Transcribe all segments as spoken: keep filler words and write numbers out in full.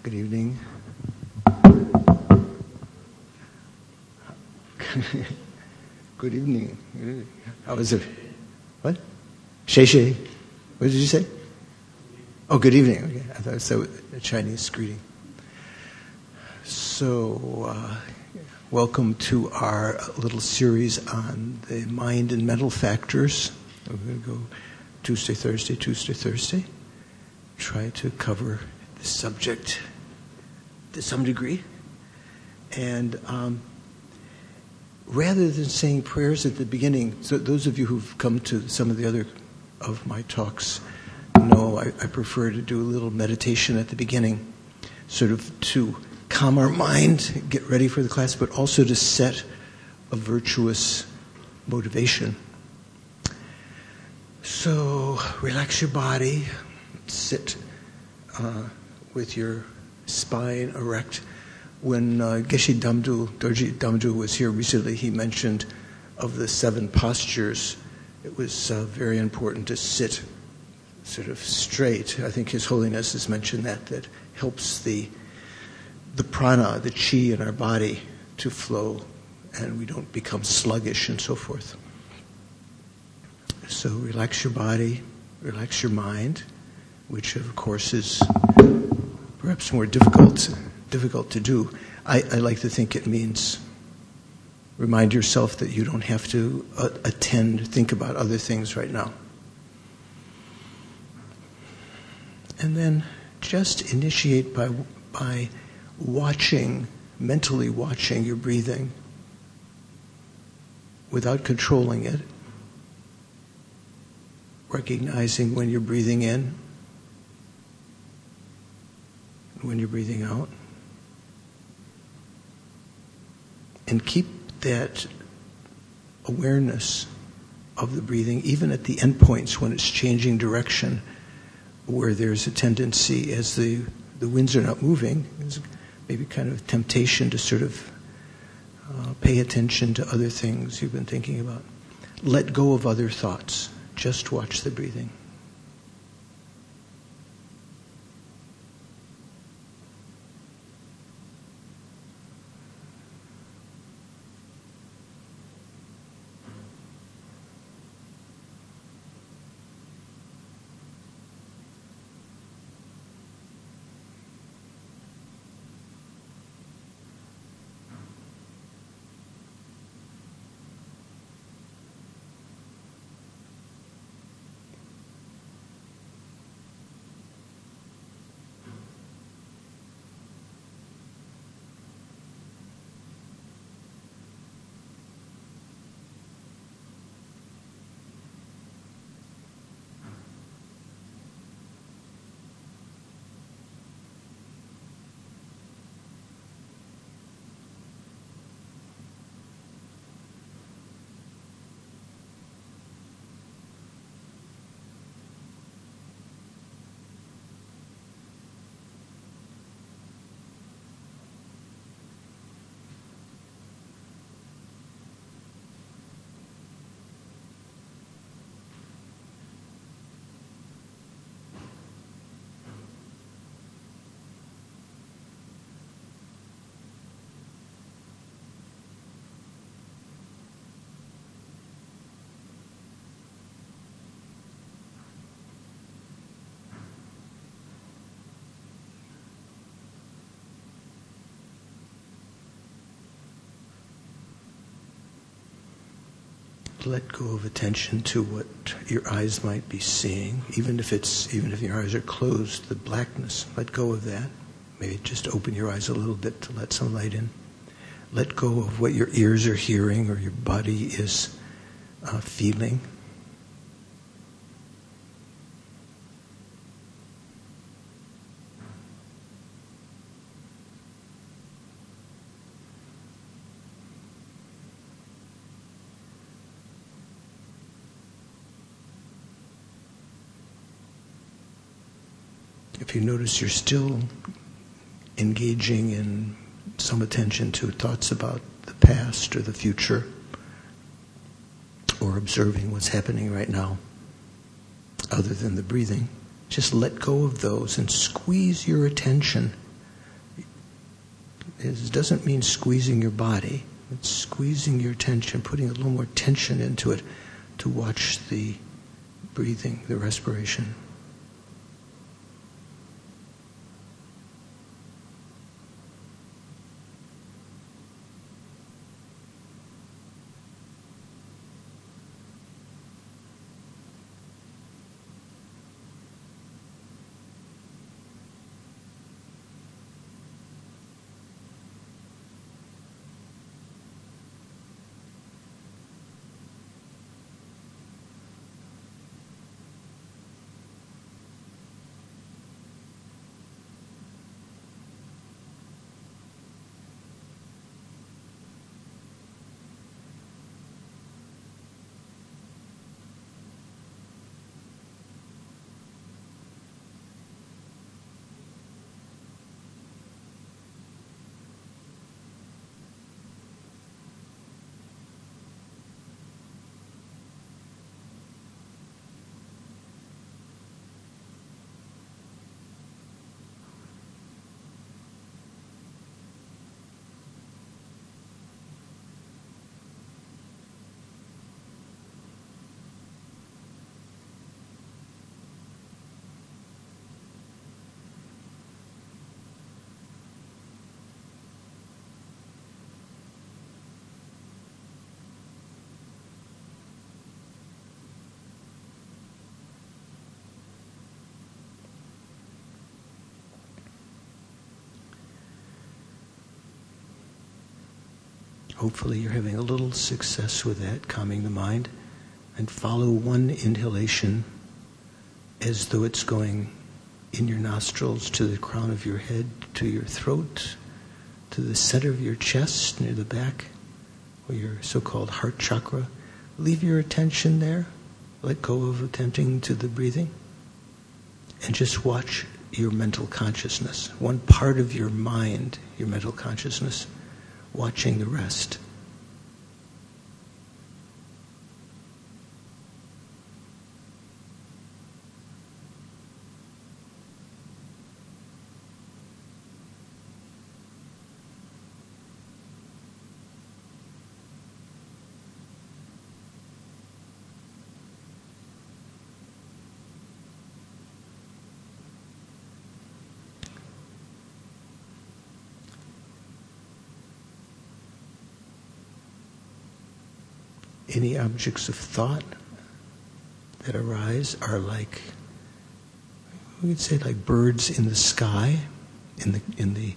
Good evening. Good evening. How was it? What? Shay Shay. What did you say? Oh, good evening. Okay. I thought it was a Chinese greeting. So, uh, welcome to our little series on the mind and mental factors. We're going to go Tuesday, Thursday, Tuesday, Thursday. Try to cover the subject to some degree. And um, rather than saying prayers at the beginning, so those of you who've come to some of the other of my talks know I, I prefer to do a little meditation at the beginning, sort of to calm our mind, get ready for the class, but also to set a virtuous motivation. So relax your body, sit uh, with your spine erect. When uh, Geshe Damdu, Dorji Damdu was here recently, he mentioned of the seven postures, it was uh, very important to sit sort of straight. I think His Holiness has mentioned that, that helps the the prana, the chi in our body to flow, and we don't become sluggish and so forth. So relax your body, relax your mind, which of course is perhaps more difficult difficult to do. I, I like to think it means remind yourself that you don't have to uh, attend, think about other things right now. And then just initiate by by watching, mentally watching your breathing without controlling it, recognizing when you're breathing in, when you're breathing out. And keep that awareness of the breathing, even at the endpoints when it's changing direction, where there's a tendency, as the, the winds are not moving, there's maybe kind of temptation to sort of uh, pay attention to other things you've been thinking about. Let go of other thoughts. Just watch the breathing. Let go of attention to what your eyes might be seeing, even if it's even if your eyes are closed, the blackness. Let go of that. Maybe just open your eyes a little bit to let some light in. Let go of what your ears are hearing or your body is uh, feeling. If you notice you're still engaging in some attention to thoughts about the past or the future, or observing what's happening right now, other than the breathing, just let go of those and squeeze your attention is, doesn't mean squeezing your body. It's squeezing your attention, putting a little more tension into it to watch the breathing, the respiration. Hopefully you're having a little success with that, calming the mind. And follow one inhalation as though it's going in your nostrils to the crown of your head, to your throat, to the center of your chest, near the back, or your so-called heart chakra. Leave your attention there. Let go of attending to the breathing. And just watch your mental consciousness. One part of your mind, your mental consciousness, watching the rest. Any objects of thought that arise are like, we could say like birds in the sky, in the in the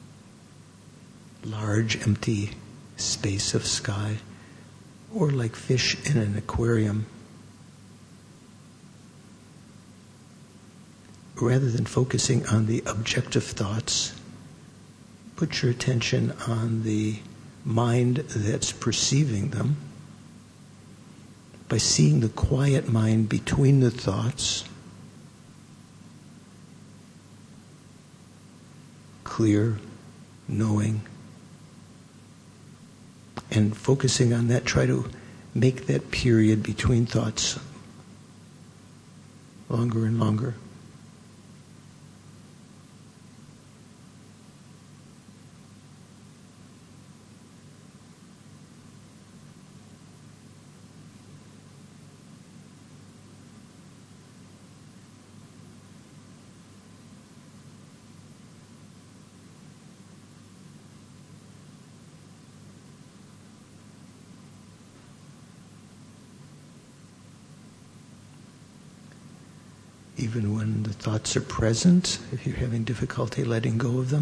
large empty space of sky, or like fish in an aquarium. Rather than focusing on the objective thoughts, put your attention on the mind that's perceiving them, by seeing the quiet mind between the thoughts, clear, knowing, and focusing on that, try to make that period between thoughts longer and longer. Even when the thoughts are present, if you're having difficulty letting go of them,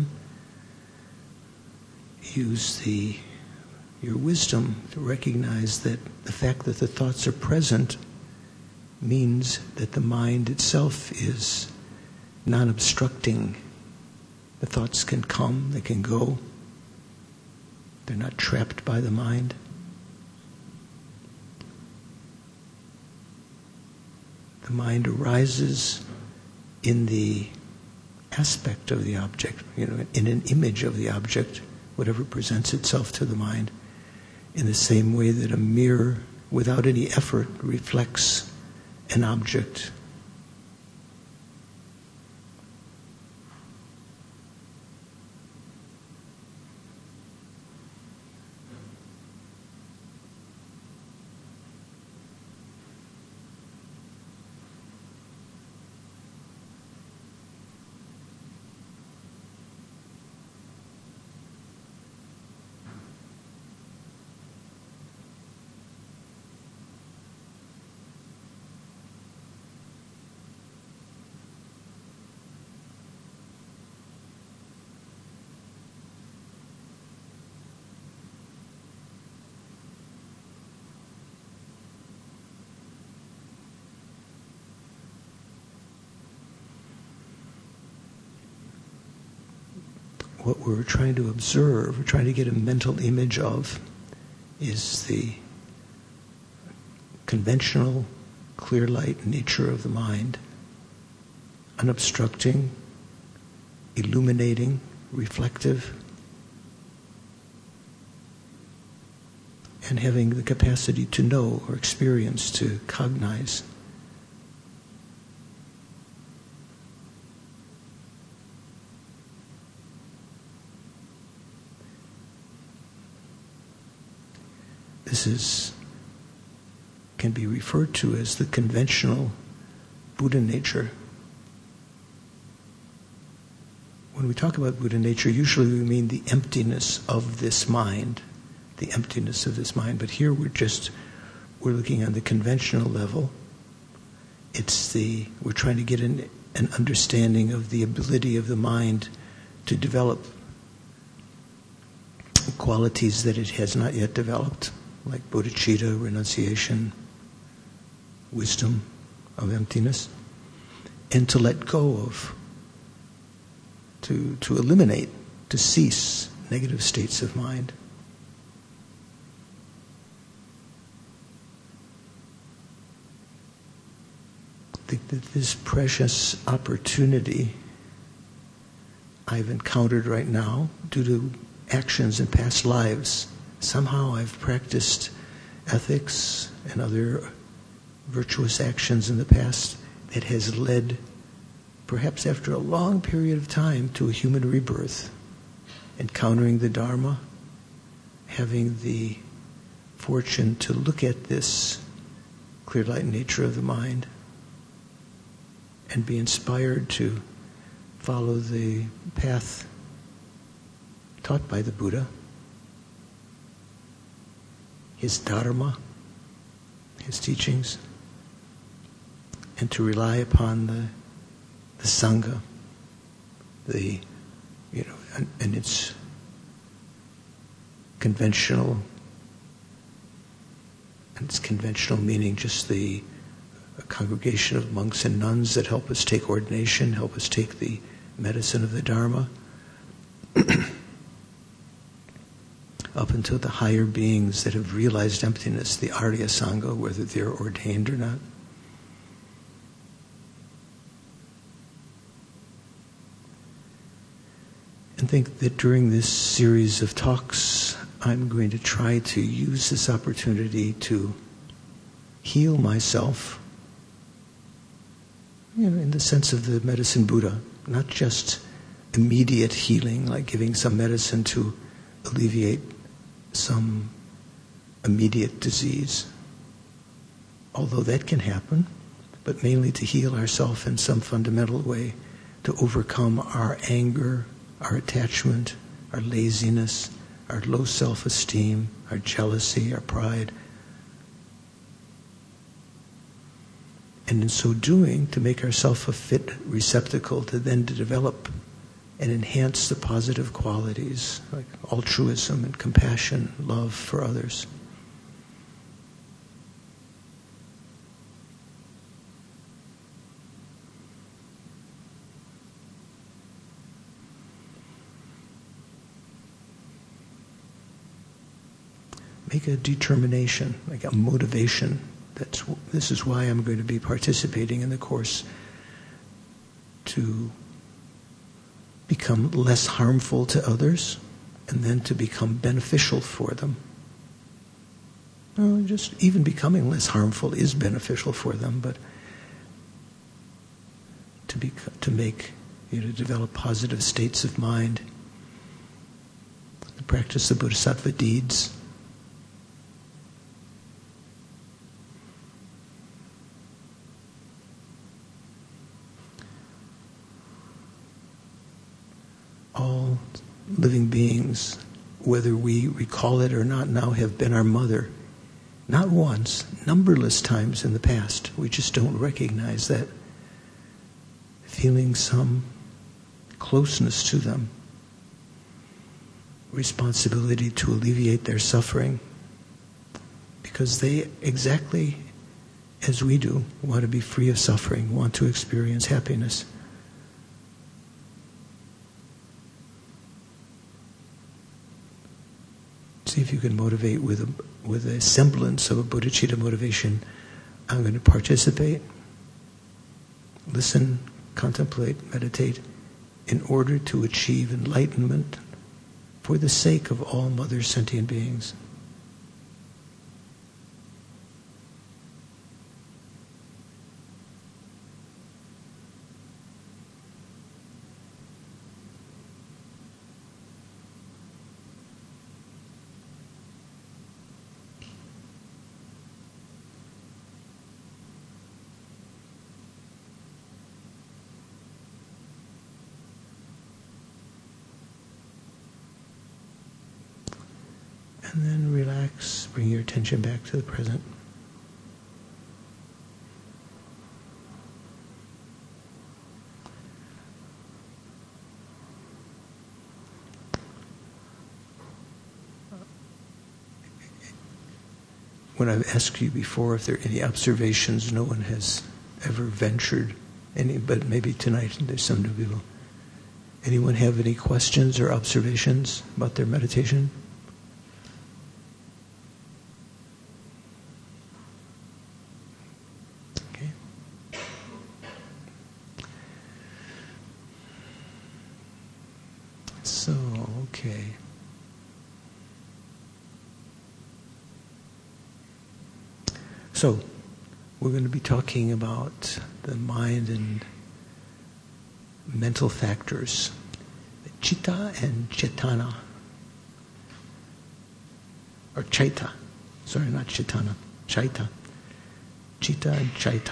use the your wisdom to recognize that the fact that the thoughts are present means that the mind itself is non-obstructing. The thoughts can come, they can go. They're not trapped by the mind. The mind arises in the aspect of the object, you know, in an image of the object, whatever presents itself to the mind, in the same way that a mirror, without any effort, reflects an object. what we're trying to observe, we're trying to get a mental image of, is the conventional, clear light nature of the mind, unobstructing, illuminating, reflective, and having the capacity to know or experience, to cognize. This is, can be referred to as the conventional Buddha nature. When we talk about Buddha nature, usually we mean the emptiness of this mind, the emptiness of this mind. But here we're just, we're looking on the conventional level. It's the, we're trying to get an, an understanding of the ability of the mind to develop qualities that it has not yet developed, like bodhicitta, renunciation, wisdom of emptiness, and to let go of, to, to eliminate, to cease negative states of mind. I think that this precious opportunity I've encountered right now due to actions in past lives. Somehow I've practiced ethics and other virtuous actions in the past that has led, perhaps after a long period of time, to a human rebirth, encountering the Dharma, having the fortune to look at this clear light nature of the mind and be inspired to follow the path taught by the Buddha, his Dharma, his teachings, and to rely upon the the Sangha, the, you know, and, and its conventional, and its conventional meaning just the a congregation of monks and nuns that help us take ordination, help us take the medicine of the Dharma, up until the higher beings that have realized emptiness, the Arya Sangha, whether they're ordained or not. And think that during this series of talks, I'm going to try to use this opportunity to heal myself, you know, in the sense of the medicine Buddha, not just immediate healing, like giving some medicine to alleviate some immediate disease, although that can happen, but mainly to heal ourselves in some fundamental way, to overcome our anger, our attachment, our laziness, our low self-esteem, our jealousy, our pride. And in so doing, to make ourselves a fit receptacle to then to develop and enhance the positive qualities like altruism and compassion, love for others. Make a determination, like a motivation. That's, this is why I'm going to be participating in the course, to become less harmful to others and then to become beneficial for them. No, just even becoming less harmful is beneficial for them, but to be, to make, you know, develop positive states of mind, to practice the Bodhisattva deeds. All living beings, whether we recall it or not now, have been our mother. Not once, numberless times in the past. We just don't recognize that. Feeling some closeness to them. Responsibility to alleviate their suffering. Because they, exactly as we do, want to be free of suffering, want to experience happiness. See if you can motivate with a, with a semblance of a bodhicitta motivation. I'm going to participate, listen, contemplate, meditate in order to achieve enlightenment for the sake of all mother sentient beings. And then relax, bring your attention back to the present. When I've asked you before if there are any observations, no one has ever ventured any, but maybe tonight there's some new people. Anyone have any questions or observations about their meditation? So, okay. So, we're going to be talking about the mind and mental factors, chitta and cetana, or chaita. Sorry, not cetana, chaita. Chitta and chaita.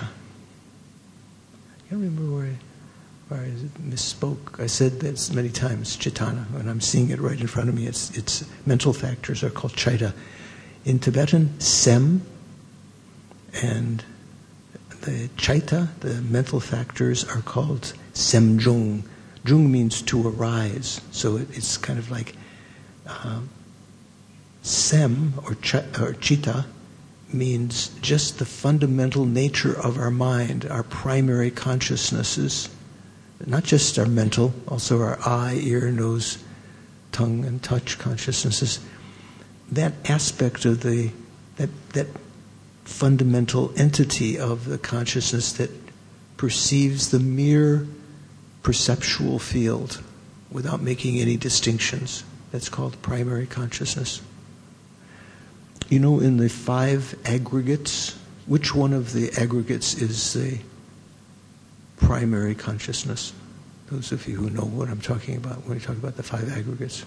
I can't remember where I, where I misspoke. I said that many times, cetana. When I'm seeing it right in front of me, it's, it's mental factors are called chaita. In Tibetan, sem, and the chaita, the mental factors, are called semjung. Jung means to arise, so it, it's kind of like um, sem or, ch- or chitta means just the fundamental nature of our mind, our primary consciousnesses, not just our mental, also our eye, ear, nose, tongue, and touch consciousnesses. That aspect of the that that fundamental entity of the consciousness that perceives the mere perceptual field without making any distinctions. That's called primary consciousness. You know, in the five aggregates, which one of the aggregates is the primary consciousness? Those of you who know what I'm talking about when we talk about the five aggregates.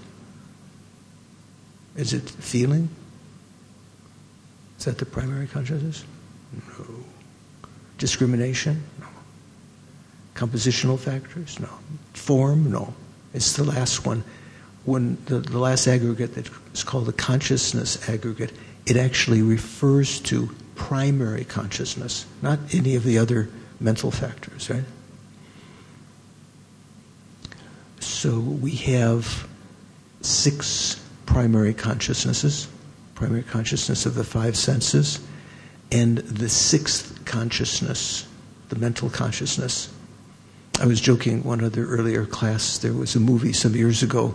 Is it feeling? Is that the primary consciousness? No. Discrimination? No. Compositional factors? No. Form? No. It's the last one. When the, the last aggregate that is called the consciousness aggregate, it actually refers to primary consciousness, not any of the other mental factors, right? So we have six primary consciousnesses. Primary consciousness of the five senses, and the sixth consciousness, the mental consciousness. I was joking one other earlier class, there was a movie some years ago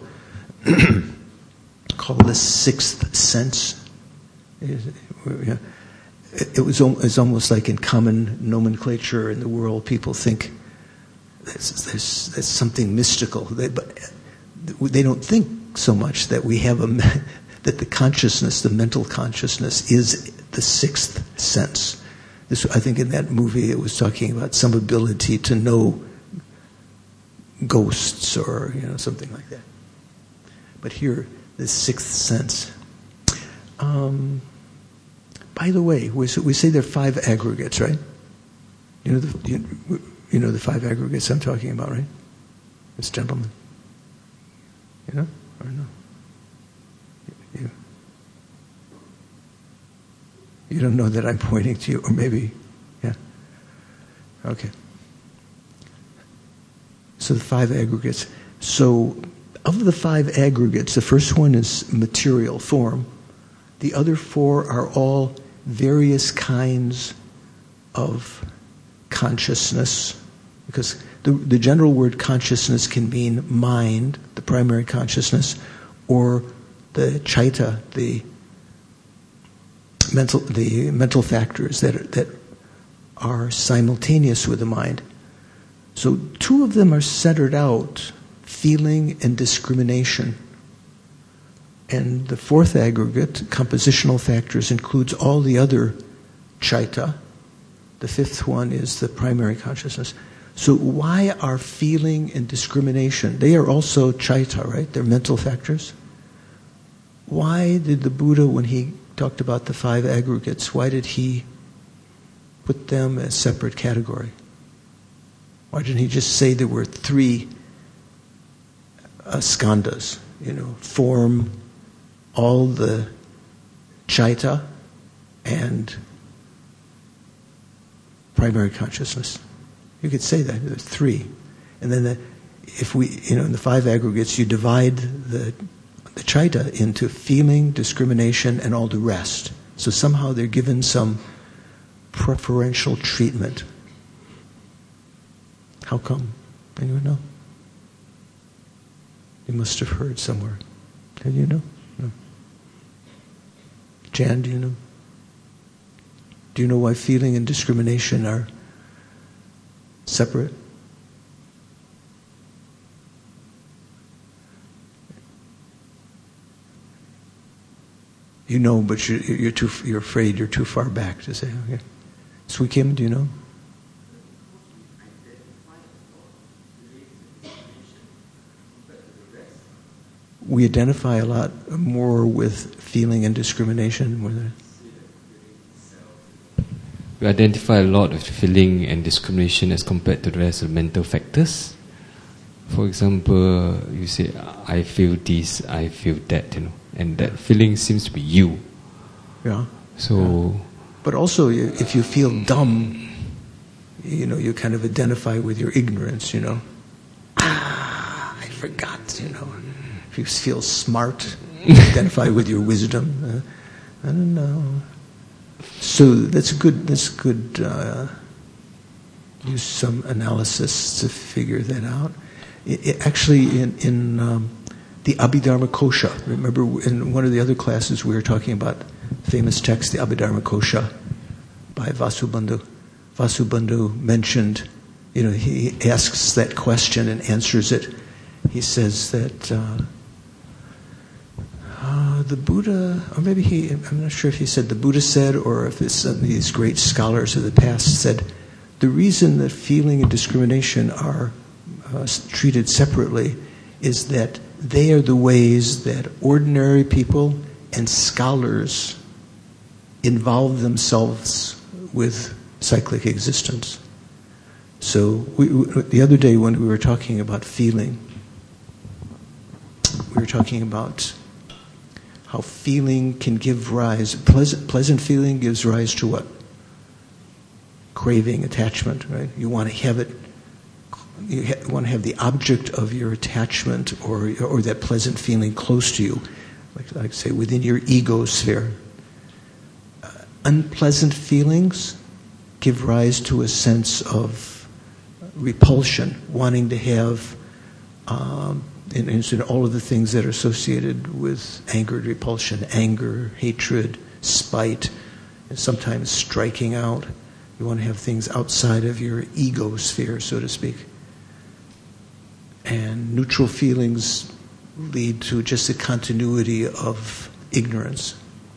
called The Sixth Sense. It, it was it's almost like in common nomenclature in the world, people think there's, there's, there's something mystical, they, but they don't think so much that we have a that the consciousness, the mental consciousness, is the sixth sense. This, I think in that movie it was talking about some ability to know ghosts or, you know, something like that. But here, the sixth sense. Um, by the way, we, we say there are five aggregates, right? You know, the, you, you know the five aggregates I'm talking about, right? This gentleman. You know, or no? You, you don't know that I'm pointing to you, or maybe, yeah. Okay. So the five aggregates. So of the five aggregates, the first one is material, form. The other four are all various kinds of consciousness, because the, the general word consciousness can mean mind, the primary consciousness, or the chaita, the mental, the mental factors that are, that are simultaneous with the mind. So two of them are centered out, feeling and discrimination. And the fourth aggregate, compositional factors, includes all the other chaita. The fifth one is the primary consciousness. So why are feeling and discrimination, they are also chaita, right? They're mental factors. Why did the Buddha, when he talked about the five aggregates, why did he put them as separate category? Why didn't he just say there were three uh, skandhas, you know, form, all the chaita, and primary consciousness? You could say that there's three, and then the, if we, you know, in the five aggregates, you divide the the chaita into feeling, discrimination, and all the rest. So somehow they're given some preferential treatment. How come? Anyone know? You must have heard somewhere. Did you know? No. Jan, do you know? Do you know why feeling and discrimination are separate? You know, but you're, you're too. You're afraid. You're too far back to say. Okay. Sui Kim, do you know? We identify a lot more with feeling and discrimination. More than we identify a lot with feeling and discrimination as compared to the rest of the mental factors. For example, you say, I feel this, I feel that, you know, and that feeling seems to be you. Yeah. So, yeah. But also, if you feel dumb, you know, you kind of identify with your ignorance, you know. Ah, I forgot, you know. If you feel smart, you identify with your wisdom. Uh, I don't know. So that's good. That's good. Uh, use some analysis to figure that out. It, it, actually, in in um, the Abhidharma Kosha, remember in one of the other classes we were talking about famous text, the Abhidharma Kosha by Vasubandhu. Vasubandhu mentioned, you know, he asks that question and answers it. He says that uh, uh, the Buddha, or maybe he, I'm not sure if he said the Buddha said, or if it's some of these great scholars of the past said, the reason that feeling and discrimination are uh, treated separately is that they are the ways that ordinary people and scholars involve themselves with cyclic existence. So we, we, the other day when we were talking about feeling, we were talking about how feeling can give rise, pleasant, pleasant feeling gives rise to what? Craving, attachment, right? You want to have it, you ha- want to have the object of your attachment or or that pleasant feeling close to you, like, like say within your ego sphere. Uh, unpleasant feelings give rise to a sense of repulsion, wanting to have, um, and, and all of the things that are associated with anger and repulsion, anger, hatred, spite, and sometimes striking out. You want to have things outside of your ego sphere, so to speak. And neutral feelings lead to just a continuity of ignorance.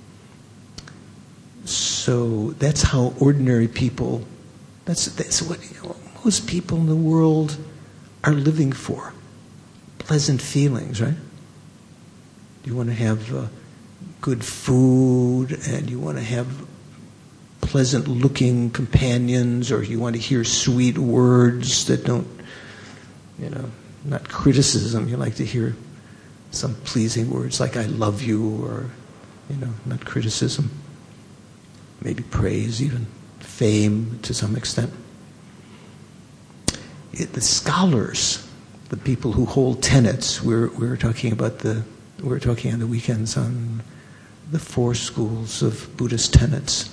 So that's how ordinary people, that's that's what you know, most people in the world are living for. Pleasant feelings, right? You want to have uh, good food, and you want to have pleasant-looking companions, or you want to hear sweet words that don't, you know, not criticism. You like to hear some pleasing words like "I love you," or, you know, not criticism. Maybe praise, even fame to some extent. It, the scholars, the people who hold tenets, we're we're talking about the we're talking on the weekends on the four schools of Buddhist tenets.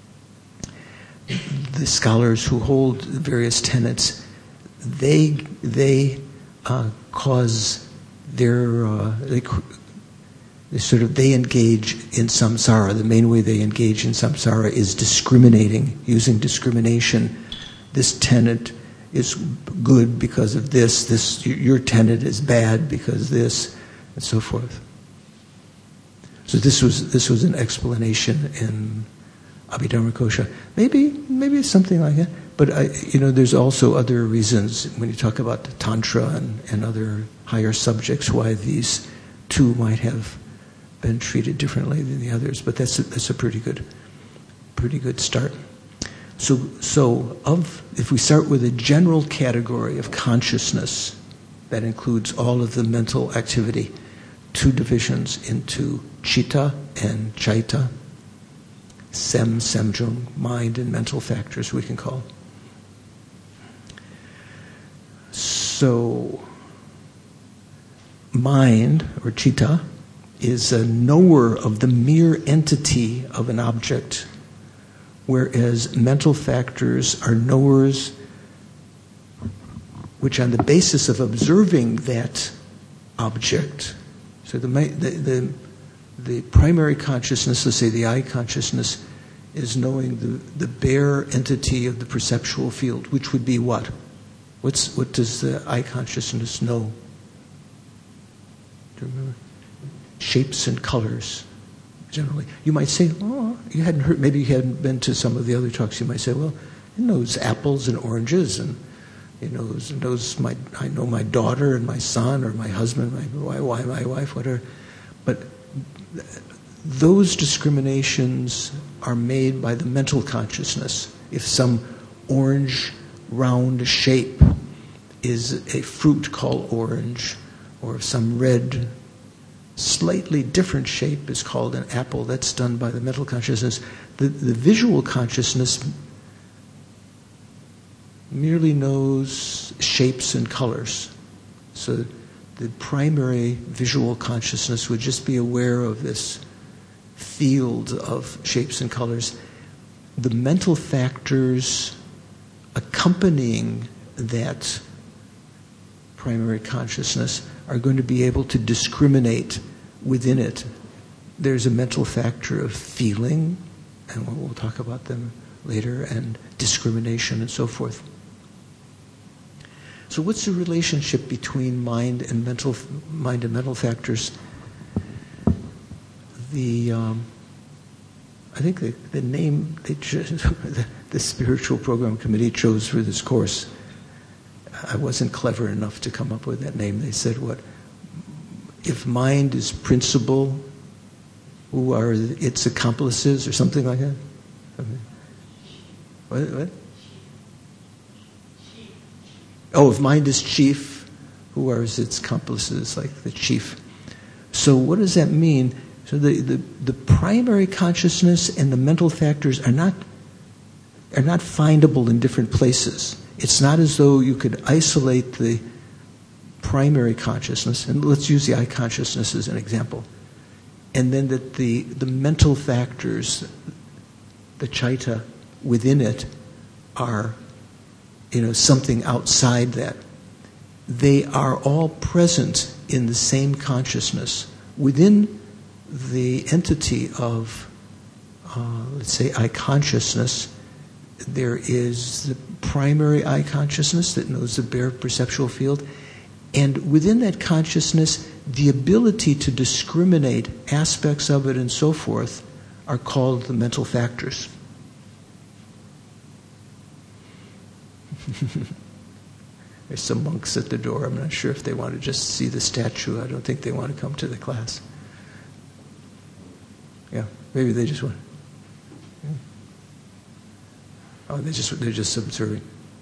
The scholars who hold various tenets, they they uh, cause their uh, they They sort of they engage in samsara. The main way they engage in samsara is discriminating, using discrimination. This tenet is good because of this. This your tenet is bad because this, and so forth. So this was this was an explanation in Abhidharmakosha. Maybe maybe it's something like that. But I, you know, there's also other reasons when you talk about the tantra and, and other higher subjects why these two might have been treated differently than the others. But that's a, that's a pretty good pretty good start. So so of if we start with a general category of consciousness that includes all of the mental activity, two divisions into chitta and chaita, sem, semjung, mind and mental factors we can call. So, mind, or chitta, is a knower of the mere entity of an object, whereas mental factors are knowers which, on the basis of observing that object, so the the the, the primary consciousness, let's say the eye consciousness, is knowing the, the bare entity of the perceptual field, which would be what? What's, what does the eye consciousness know? Do you remember? Shapes and colors, generally. You might say, oh, you hadn't heard, maybe you hadn't been to some of the other talks. You might say, well, it knows apples and oranges, and it knows, it knows my, I know my daughter and my son, or my husband, my wife, my wife, whatever. But those discriminations are made by the mental consciousness. If some orange round shape is a fruit called orange, or if some red, slightly different shape is called an apple, that's done by the mental consciousness. The, the visual consciousness merely knows shapes and colors. So the primary visual consciousness would just be aware of this field of shapes and colors. The mental factors accompanying that primary consciousness are going to be able to discriminate within it. There's a mental factor of feeling, and we'll talk about them later, and discrimination and so forth. So what's the relationship between mind and mental mind and mental factors? The um, I think the, the name they chose, the, the spiritual program committee chose for this course, I wasn't clever enough to come up with that name. They said, what, if mind is principle, who are its accomplices, or something like that? What? what? Oh, if mind is chief, who are its accomplices, like the chief? So what does that mean? So the, the, the primary consciousness and the mental factors are not are not findable in different places. It's not as though you could isolate the primary consciousness, and let's use the eye consciousness as an example, and then that the, the mental factors, the chaita within it, are, you know, something outside that. They are all present in the same consciousness. Within the entity of, uh, let's say, eye consciousness, there is the primary eye consciousness that knows the bare perceptual field, and within that consciousness, the ability to discriminate aspects of it and so forth are called the mental factors. There's some monks at the door. I'm not sure if they want to just see the statue. I don't think they want to come to the class. Yeah, maybe they just want. Yeah. Oh, they just they're just observing.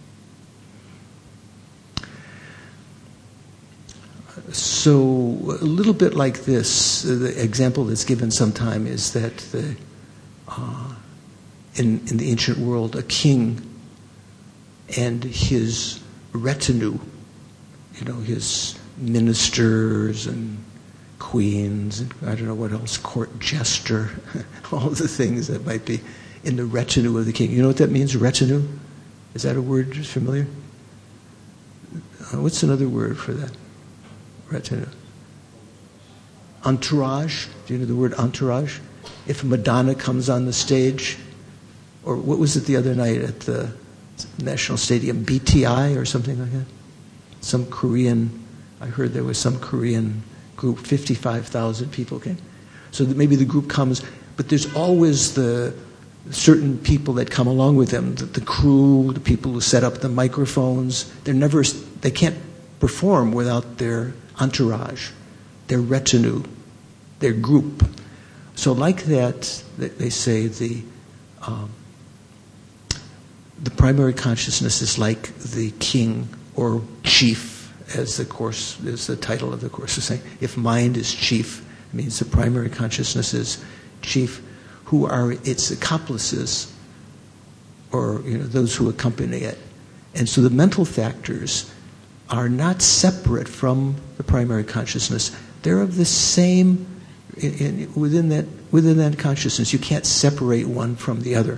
So a little bit like this, the example that's given sometime is that the uh, in in the ancient world, a king and his retinue, you know, his ministers and queens, and I don't know what else, court jester, all the things that might be in the retinue of the king. You know what that means, retinue? Is that a word familiar? Uh, what's another word for that? Retinue. entourage. Do you know the word entourage? If Madonna comes on the stage, or what was it the other night at the National Stadium, B T I or something like that? Some Korean, I heard there was some Korean group, fifty-five thousand people came. So that maybe the group comes, but there's always the certain people that come along with them, the, the crew, the people who set up the microphones. They're never, they can't perform without their entourage, their retinue, their group. So like that, they say the um, the primary consciousness is like the king or chief, as the course is the title of the course is saying. If mind is chief, it means the primary consciousness is chief. Who are its accomplices, or you know those who accompany it. And so the mental factors are not separate from the primary consciousness. They're of the same in, in, within that within that consciousness. You can't separate one from the other.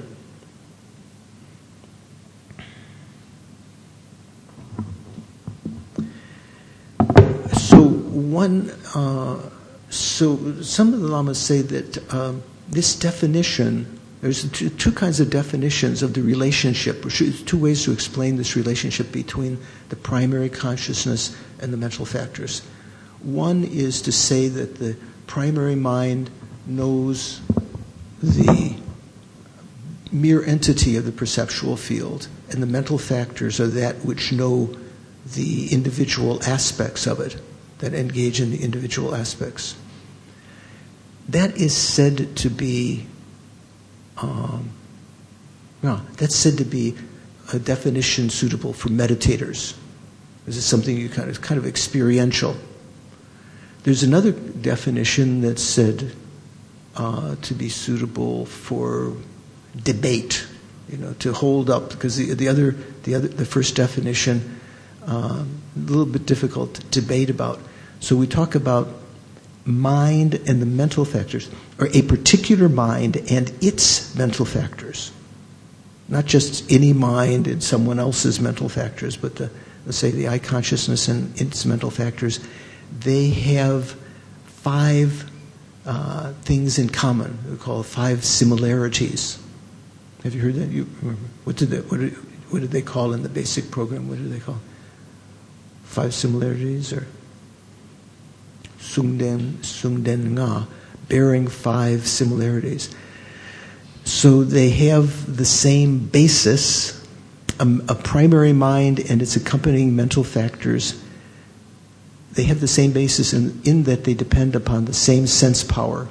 So one, uh, so some of the lamas say that. Um, This definition, there's two, two kinds of definitions of the relationship, or two ways to explain this relationship between the primary consciousness and the mental factors. One is to say that the primary mind knows the mere entity of the perceptual field, and the mental factors are that which know the individual aspects of it, that engage in the individual aspects. That is said to be, um, no, that's said to be a definition suitable for meditators. This is something you kind of kind of experiential. There's another definition that's said uh, to be suitable for debate, you know, to hold up, because the, the other, the other, the first definition, um, a little bit difficult to debate about. So we talk about mind and the mental factors, or a particular mind and its mental factors. Not just any mind and someone else's mental factors, but the, let's say the I consciousness and its mental factors. They have five uh, things in common. We call five similarities. Have you heard that? You remember? What did they, what did, what did they call in the basic program? What did they call? Five similarities, or Sungden, Sungden Nga, bearing five similarities. So they have the same basis, a, a primary mind and its accompanying mental factors. They have the same basis in, in that they depend upon the same sense power.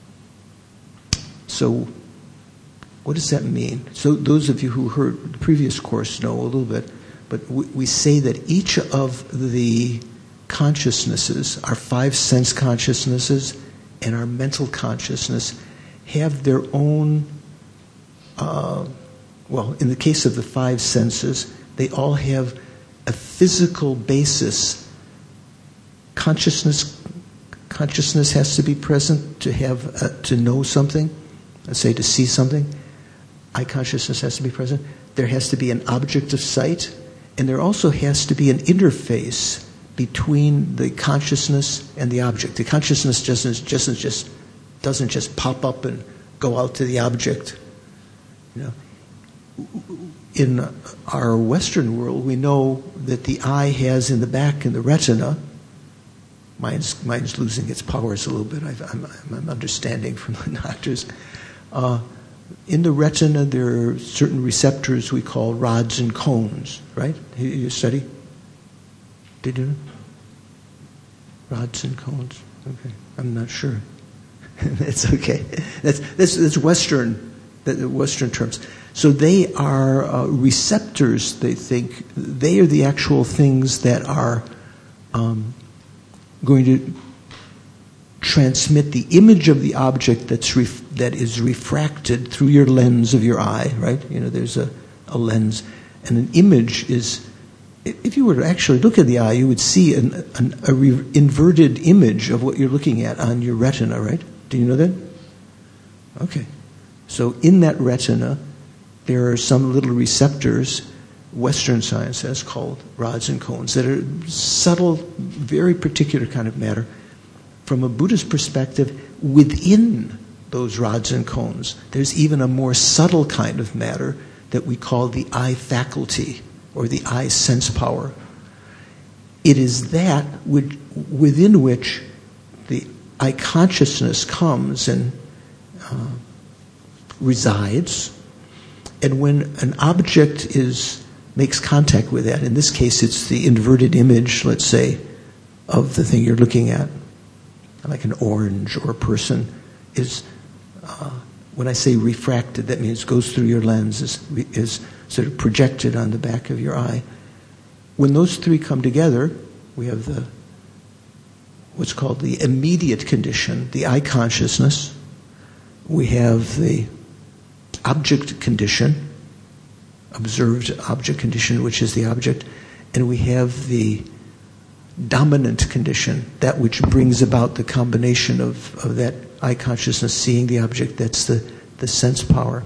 So what does that mean? So those of you who heard the previous course know a little bit, but we, we say that each of the consciousnesses, our five sense consciousnesses and our mental consciousness, have their own, uh, well, in the case of the five senses, they all have a physical basis. Consciousness, consciousness has to be present to have, uh, to know something, let's say to see something. Eye consciousness has to be present. There has to be an object of sight, and there also has to be an interface between the consciousness and the object. The consciousness doesn't just just doesn't just pop up and go out to the object. You know, in our Western world, we know that the eye has in the back in the retina. Mine's mine's losing its powers a little bit. I've, I'm, I'm understanding from the doctors. Uh, in the retina, there are certain receptors we call rods and cones. Right? You, you study. Did you know? Rods and cones. Okay, I'm not sure. It's okay. That's that's, that's Western, the Western terms. So they are uh, receptors. They think they are the actual things that are um, going to transmit the image of the object that's ref- that is refracted through your lens of your eye. Right? You know, there's a, a lens, and an image is. If you were to actually look at the eye, you would see an, an a re- inverted image of what you're looking at on your retina, right? Do you know that? Okay. So in that retina, there are some little receptors, Western science has called rods and cones, that are subtle, very particular kind of matter from a Buddhist perspective, within those rods and cones, there's even a more subtle kind of matter that we call the eye faculty, or the eye sense power. It is that which, within which the eye consciousness comes and uh, resides. And when an object is makes contact with that, in this case it's the inverted image, let's say, of the thing you're looking at, like an orange or a person, is, uh, when I say refracted, that means goes through your lens, is, is sort of projected on the back of your eye. When those three come together, we have the what's called the immediate condition, the eye consciousness. We have the object condition, observed object condition, which is the object, and we have the dominant condition, that which brings about the combination of, of that eye consciousness seeing the object, that's the, the sense power.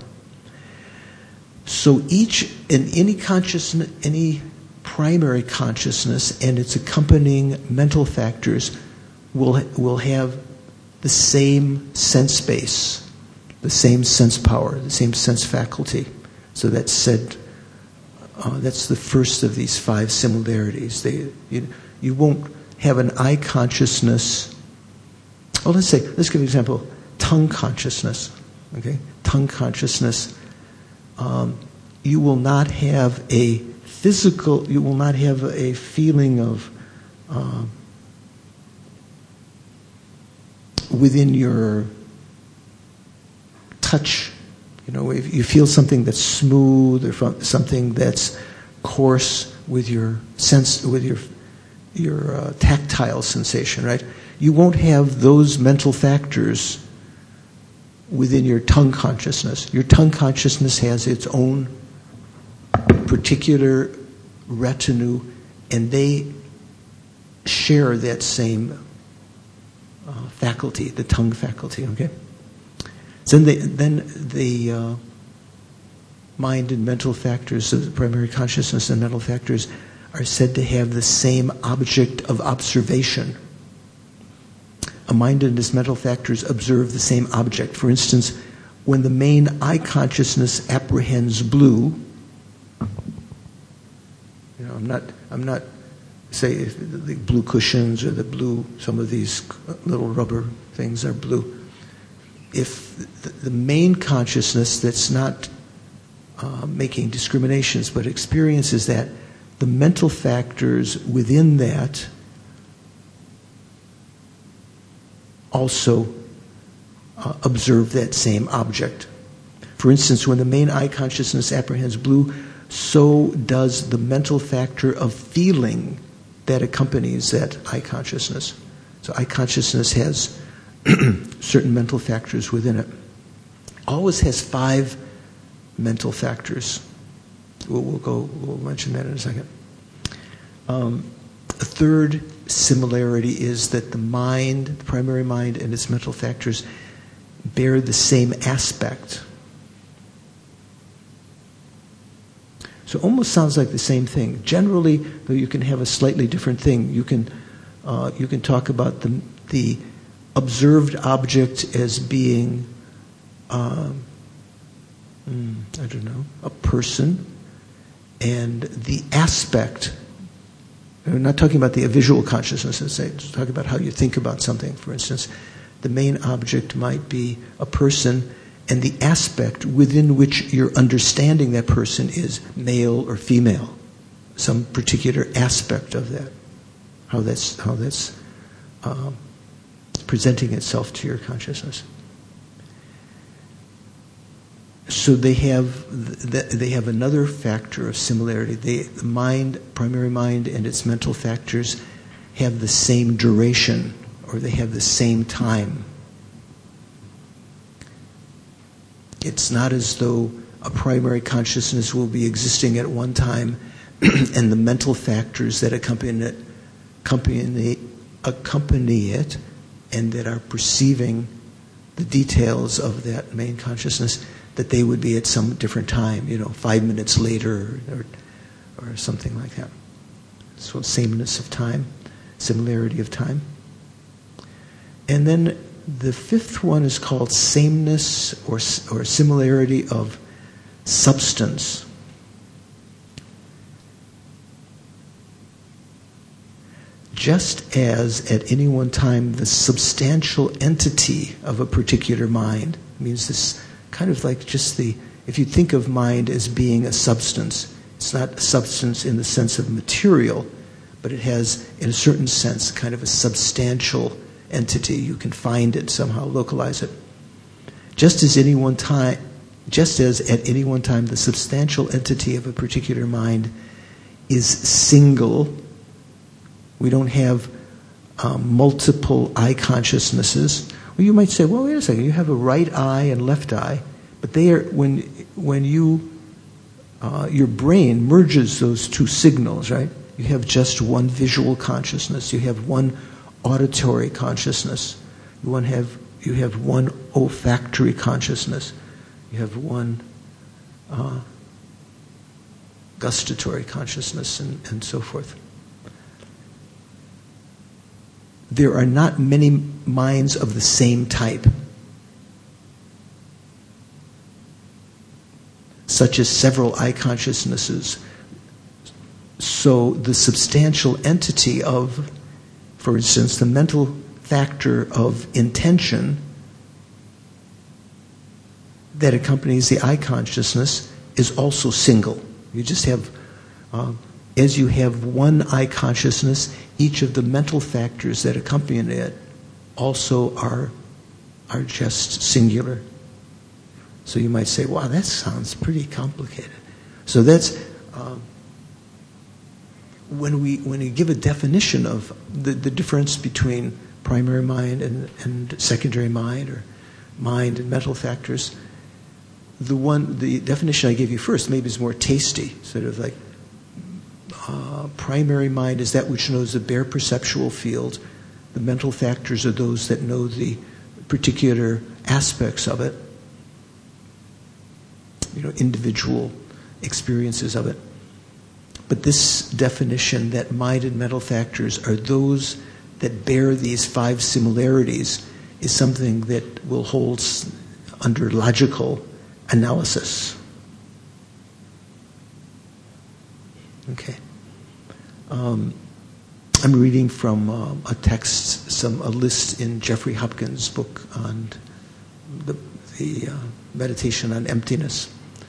So each, in any consciousness, any primary consciousness and its accompanying mental factors will will have the same sense base, the same sense power, the same sense faculty. So that's said. Uh, that's the first of these five similarities. They, you, you won't have an eye consciousness. Oh, let's say, let's give an example. Tongue consciousness. Okay, tongue consciousness. Um, you will not have a physical. You will not have a feeling of uh, within your touch. You know, if you feel something that's smooth or something that's coarse with your sense, with your your uh, tactile sensation, right? You won't have those mental factors within your tongue consciousness. Your tongue consciousness has its own particular retinue, and they share that same uh, faculty, the tongue faculty. Okay. So then, the, then the uh, mind and mental factors, so the primary consciousness and mental factors, are said to have the same object of observation. A mind and its mental factors observe the same object. For instance, when the main eye consciousness apprehends blue, you know, I'm not, I'm not, say, if the blue cushions or the blue, some of these little rubber things are blue. If the main consciousness that's not uh, making discriminations but experiences that, the mental factors within that also uh, observe that same object. For instance, when the main eye consciousness apprehends blue, so does the mental factor of feeling that accompanies that eye consciousness. So eye consciousness has certain mental factors within it. Always has five mental factors. We'll, we'll go. We'll mention that in a second. Um, a third similarity is that the mind, the primary mind, and its mental factors bear the same aspect. So it almost sounds like the same thing. Generally, though, you can have a slightly different thing. You can uh, you can talk about the the observed object as being, uh, mm, I don't know, a person, and the aspect. We're not talking about the visual consciousness, let's say, just talking about how you think about something. For instance, the main object might be a person, and the aspect within which you're understanding that person is male or female, some particular aspect of that, how that's how that's um, presenting itself to your consciousness. So they have they have another factor of similarity. They, the mind, primary mind, and its mental factors have the same duration, or they have the same time. It's not as though a primary consciousness will be existing at one time, and the mental factors that accompany it, accompany, accompany it, and that are perceiving the details of that main consciousness, that they would be at some different time, you know, five minutes later or, or something like that. So sameness of time, similarity of time. And then the fifth one is called sameness or, or similarity of substance. Just as at any one time the substantial entity of a particular mind means this kind of like just the, if you think of mind as being a substance, it's not a substance in the sense of material, but it has, in a certain sense, kind of a substantial entity. You can find it somehow, localize it. Just as any one time, just as at any one time the substantial entity of a particular mind is single, we don't have um, multiple eye consciousnesses. Well, you might say, well, wait a second, you have a right eye and left eye, but they are, when when you uh, your brain merges those two signals, right? You have just one visual consciousness. You have one auditory consciousness. You one have you have one olfactory consciousness. You have one uh, gustatory consciousness, and, and so forth. There are not many minds of the same type, such as several eye consciousnesses. So the substantial entity of, for instance, the mental factor of intention that accompanies the eye consciousness is also single. You just have, uh, as you have one eye consciousness, each of the mental factors that accompany it also are, are just singular. So you might say, wow, that sounds pretty complicated. So that's, uh, when we when we give a definition of the, the difference between primary mind and, and secondary mind, or mind and mental factors, the one the definition I gave you first maybe is more tasty, sort of like uh, primary mind is that which knows the bare perceptual field. The mental factors are those that know the particular aspects of it, you know, individual experiences of it. But this definition that mind and mental factors are those that bear these five similarities is something that will hold under logical analysis. Okay. Um, I'm reading from uh, a text, some a list in Jeffrey Hopkins' book on the, the uh, meditation on emptiness.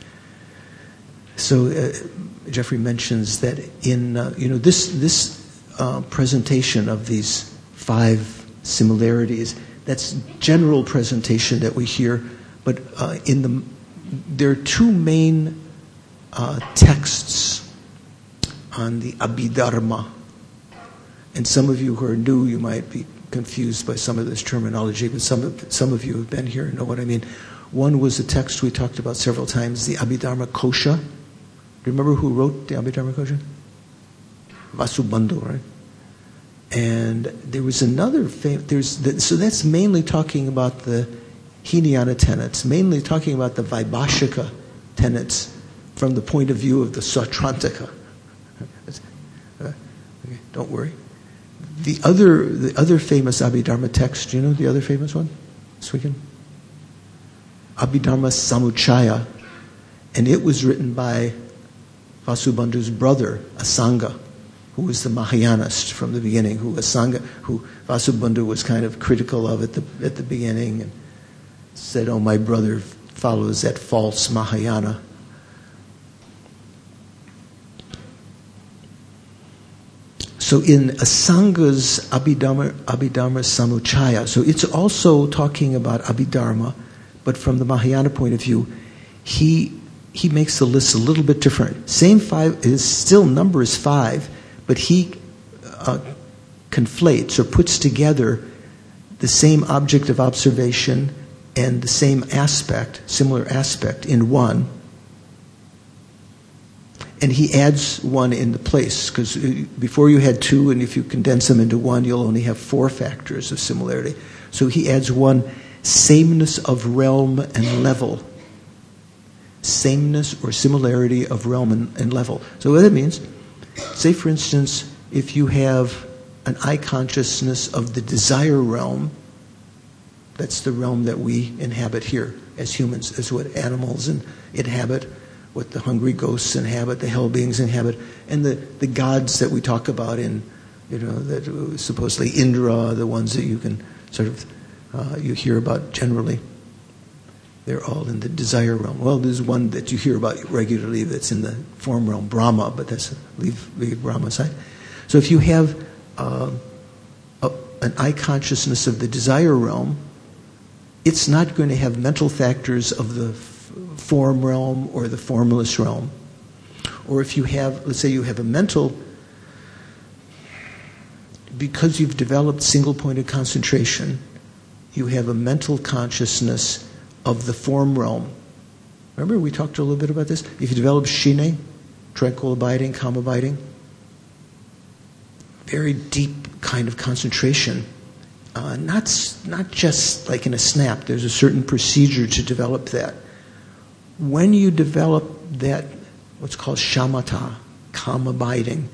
So uh, Jeffrey mentions that in uh, you know this this uh, presentation of these five similarities, that's general presentation that we hear, but uh, in the there are two main uh, texts on the Abhidharma, and some of you who are new, you might be confused by some of this terminology, but some of some of you who have been here know what I mean. One was a text we talked about several times, the Abhidharma Kosha. Do you remember who wrote the Abhidharma Kosha? Vasubandhu, right? And there was another, fam- there's the, so that's mainly talking about the Hinayana tenets, mainly talking about the Vaibhashika tenets from the point of view of the Sautrantaka. Uh, okay, don't worry. The other, the other famous Abhidharma text, do you know the other famous one? This weekend? Abhidharma Samuccaya, and it was written by Vasubandhu's brother, Asanga, who was the Mahayanist from the beginning, who Asanga, who Vasubandhu was kind of critical of at the at the beginning, and said, "Oh, my brother follows that false Mahayana." So in Asanga's Abhidharma, Abhidharma Samuccaya, so it's also talking about Abhidharma, but from the Mahayana point of view, he he makes the list a little bit different. Same five, his still number is five, but he uh, conflates or puts together the same object of observation and the same aspect, similar aspect, in one. And he adds one in the place, because before you had two, and if you condense them into one, you'll only have four factors of similarity. So he adds one, sameness of realm and level. Sameness or similarity of realm and, and level. So what that means, say for instance, if you have an eye consciousness of the desire realm, That's the realm that we inhabit here as humans. That's what animals in, inhabit, what the hungry ghosts inhabit, the hell beings inhabit, and the, the gods that we talk about in, you know, that uh, supposedly Indra, the ones that you can sort of, uh, you hear about generally. They're all in the desire realm. Well, there's one that you hear about regularly that's in the form realm, Brahma, but that's, leave, leave Brahma aside. So if you have uh, a, an eye consciousness of the desire realm, it's not going to have mental factors of the f- form realm or the formless realm. Or if you have, let's say you have a mental, because you've developed single-pointed concentration, you have a mental consciousness of the form realm. Remember we talked a little bit about this? If you develop shine, tranquil abiding, calm abiding, very deep kind of concentration, uh, not, not just like in a snap. There's a certain procedure to develop that. When you develop that, what's called shamatha, calm abiding,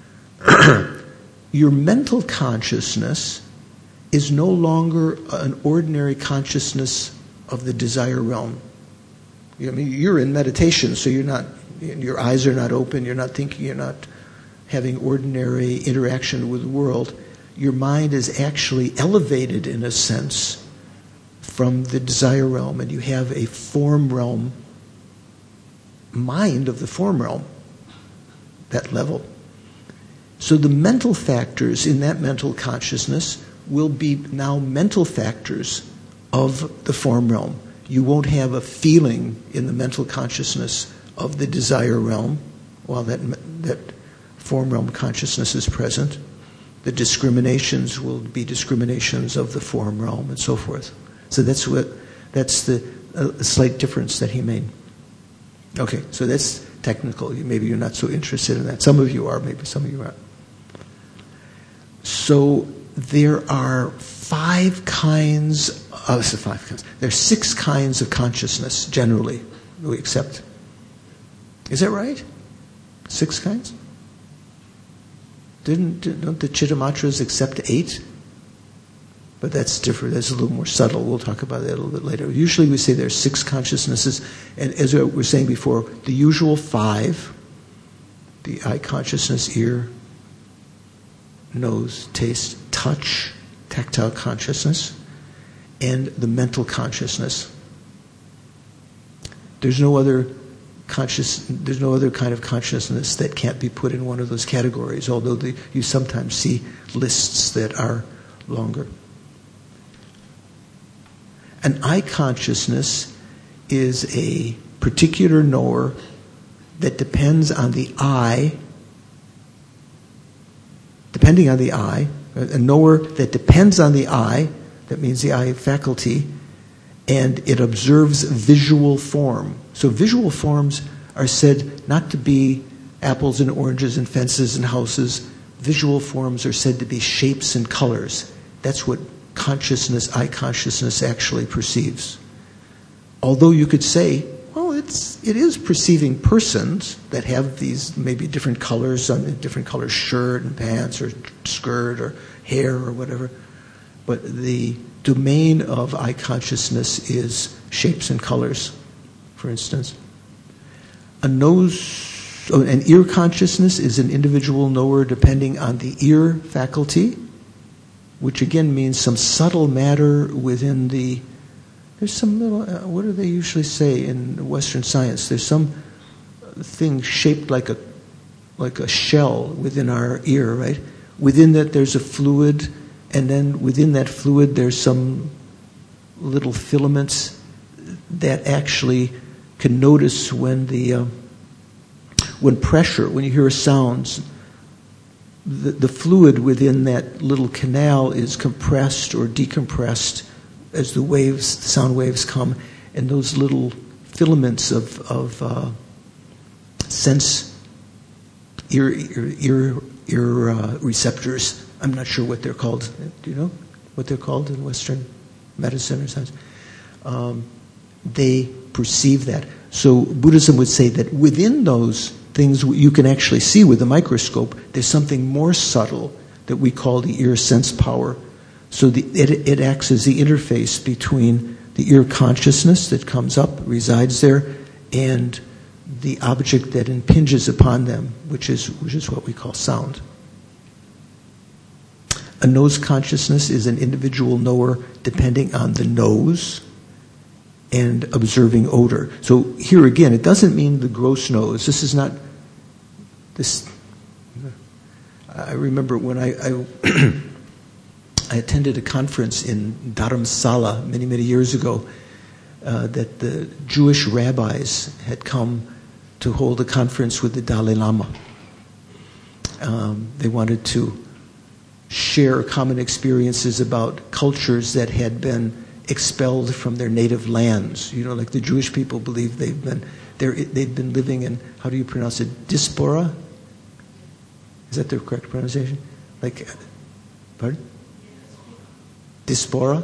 your mental consciousness is no longer an ordinary consciousness of the desire realm. I mean, you're in meditation, so you're not, your eyes are not open, you're not thinking, you're not having ordinary interaction with the world. Your mind is actually elevated, in a sense, from the desire realm, and you have a form realm mind of the form realm, that level. So the mental factors in that mental consciousness will be now mental factors of the form realm. You won't have a feeling in the mental consciousness of the desire realm while that that form realm consciousness is present. The discriminations will be discriminations of the form realm and so forth. So that's what that's the uh, slight difference that he made. Okay, so that's technical. Maybe you're not so interested in that. Some of you are, maybe some of you aren't. So there are five kinds, oh, this is five kinds. There are six kinds of consciousness, generally, we accept. Is that right? Six kinds? Didn't, don't the Chittamatras accept eight? But that's different. That's a little more subtle. We'll talk about that a little bit later. Usually we say there are six consciousnesses. And as we were saying before, the usual five, the eye consciousness, ear, nose, taste, touch, tactile consciousness, and the mental consciousness. There's no other conscious. There's no other kind of consciousness that can't be put in one of those categories, although the, you sometimes see lists that are longer. An eye consciousness is a particular knower that depends on the eye, depending on the eye, a knower that depends on the eye, that means the eye faculty, and it observes visual form. So visual forms are said not to be apples and oranges and fences and houses. Visual forms are said to be shapes and colors. That's what consciousness, eye consciousness actually perceives. Although you could say, well, it's it is perceiving persons that have these maybe different colors on a different color shirt and pants or skirt or hair or whatever. But the domain of eye consciousness is shapes and colors, for instance. A nose, oh, an ear consciousness is an individual knower depending on the ear faculty, which again means some subtle matter within the, there's some little, uh, what do they usually say in Western science? There's some thing shaped like a, like a shell within our ear, right? Within that there's a fluid, and then within that fluid there's some little filaments that actually can notice when the, uh, when pressure, when you hear a sound, The, the fluid within that little canal is compressed or decompressed as the waves, the sound waves come, and those little filaments of, of uh, sense ear ear ear, ear uh, receptors. I'm not sure what they're called. Do you know what they're called in Western medicine or science? Um, they perceive that. So Buddhism would say that within those things you can actually see with a microscope, there's something more subtle that we call the ear sense power So the, it, it acts as the interface between the ear consciousness that comes up, resides there, and the object that impinges upon them, which is which is what we call sound. A nose consciousness is an individual knower depending on the nose and observing odor. So here again, it doesn't mean the gross nose. This is not this. I remember when I I, I attended a conference in Dharamsala many many years ago uh, that the Jewish rabbis had come to hold a conference with the Dalai Lama. Um, they wanted to share common experiences about cultures that had been expelled from their native lands. You know, like the Jewish people believe they've been they've been living in, how do you pronounce it, diaspora? Is that the correct pronunciation? Like, pardon? Diaspora?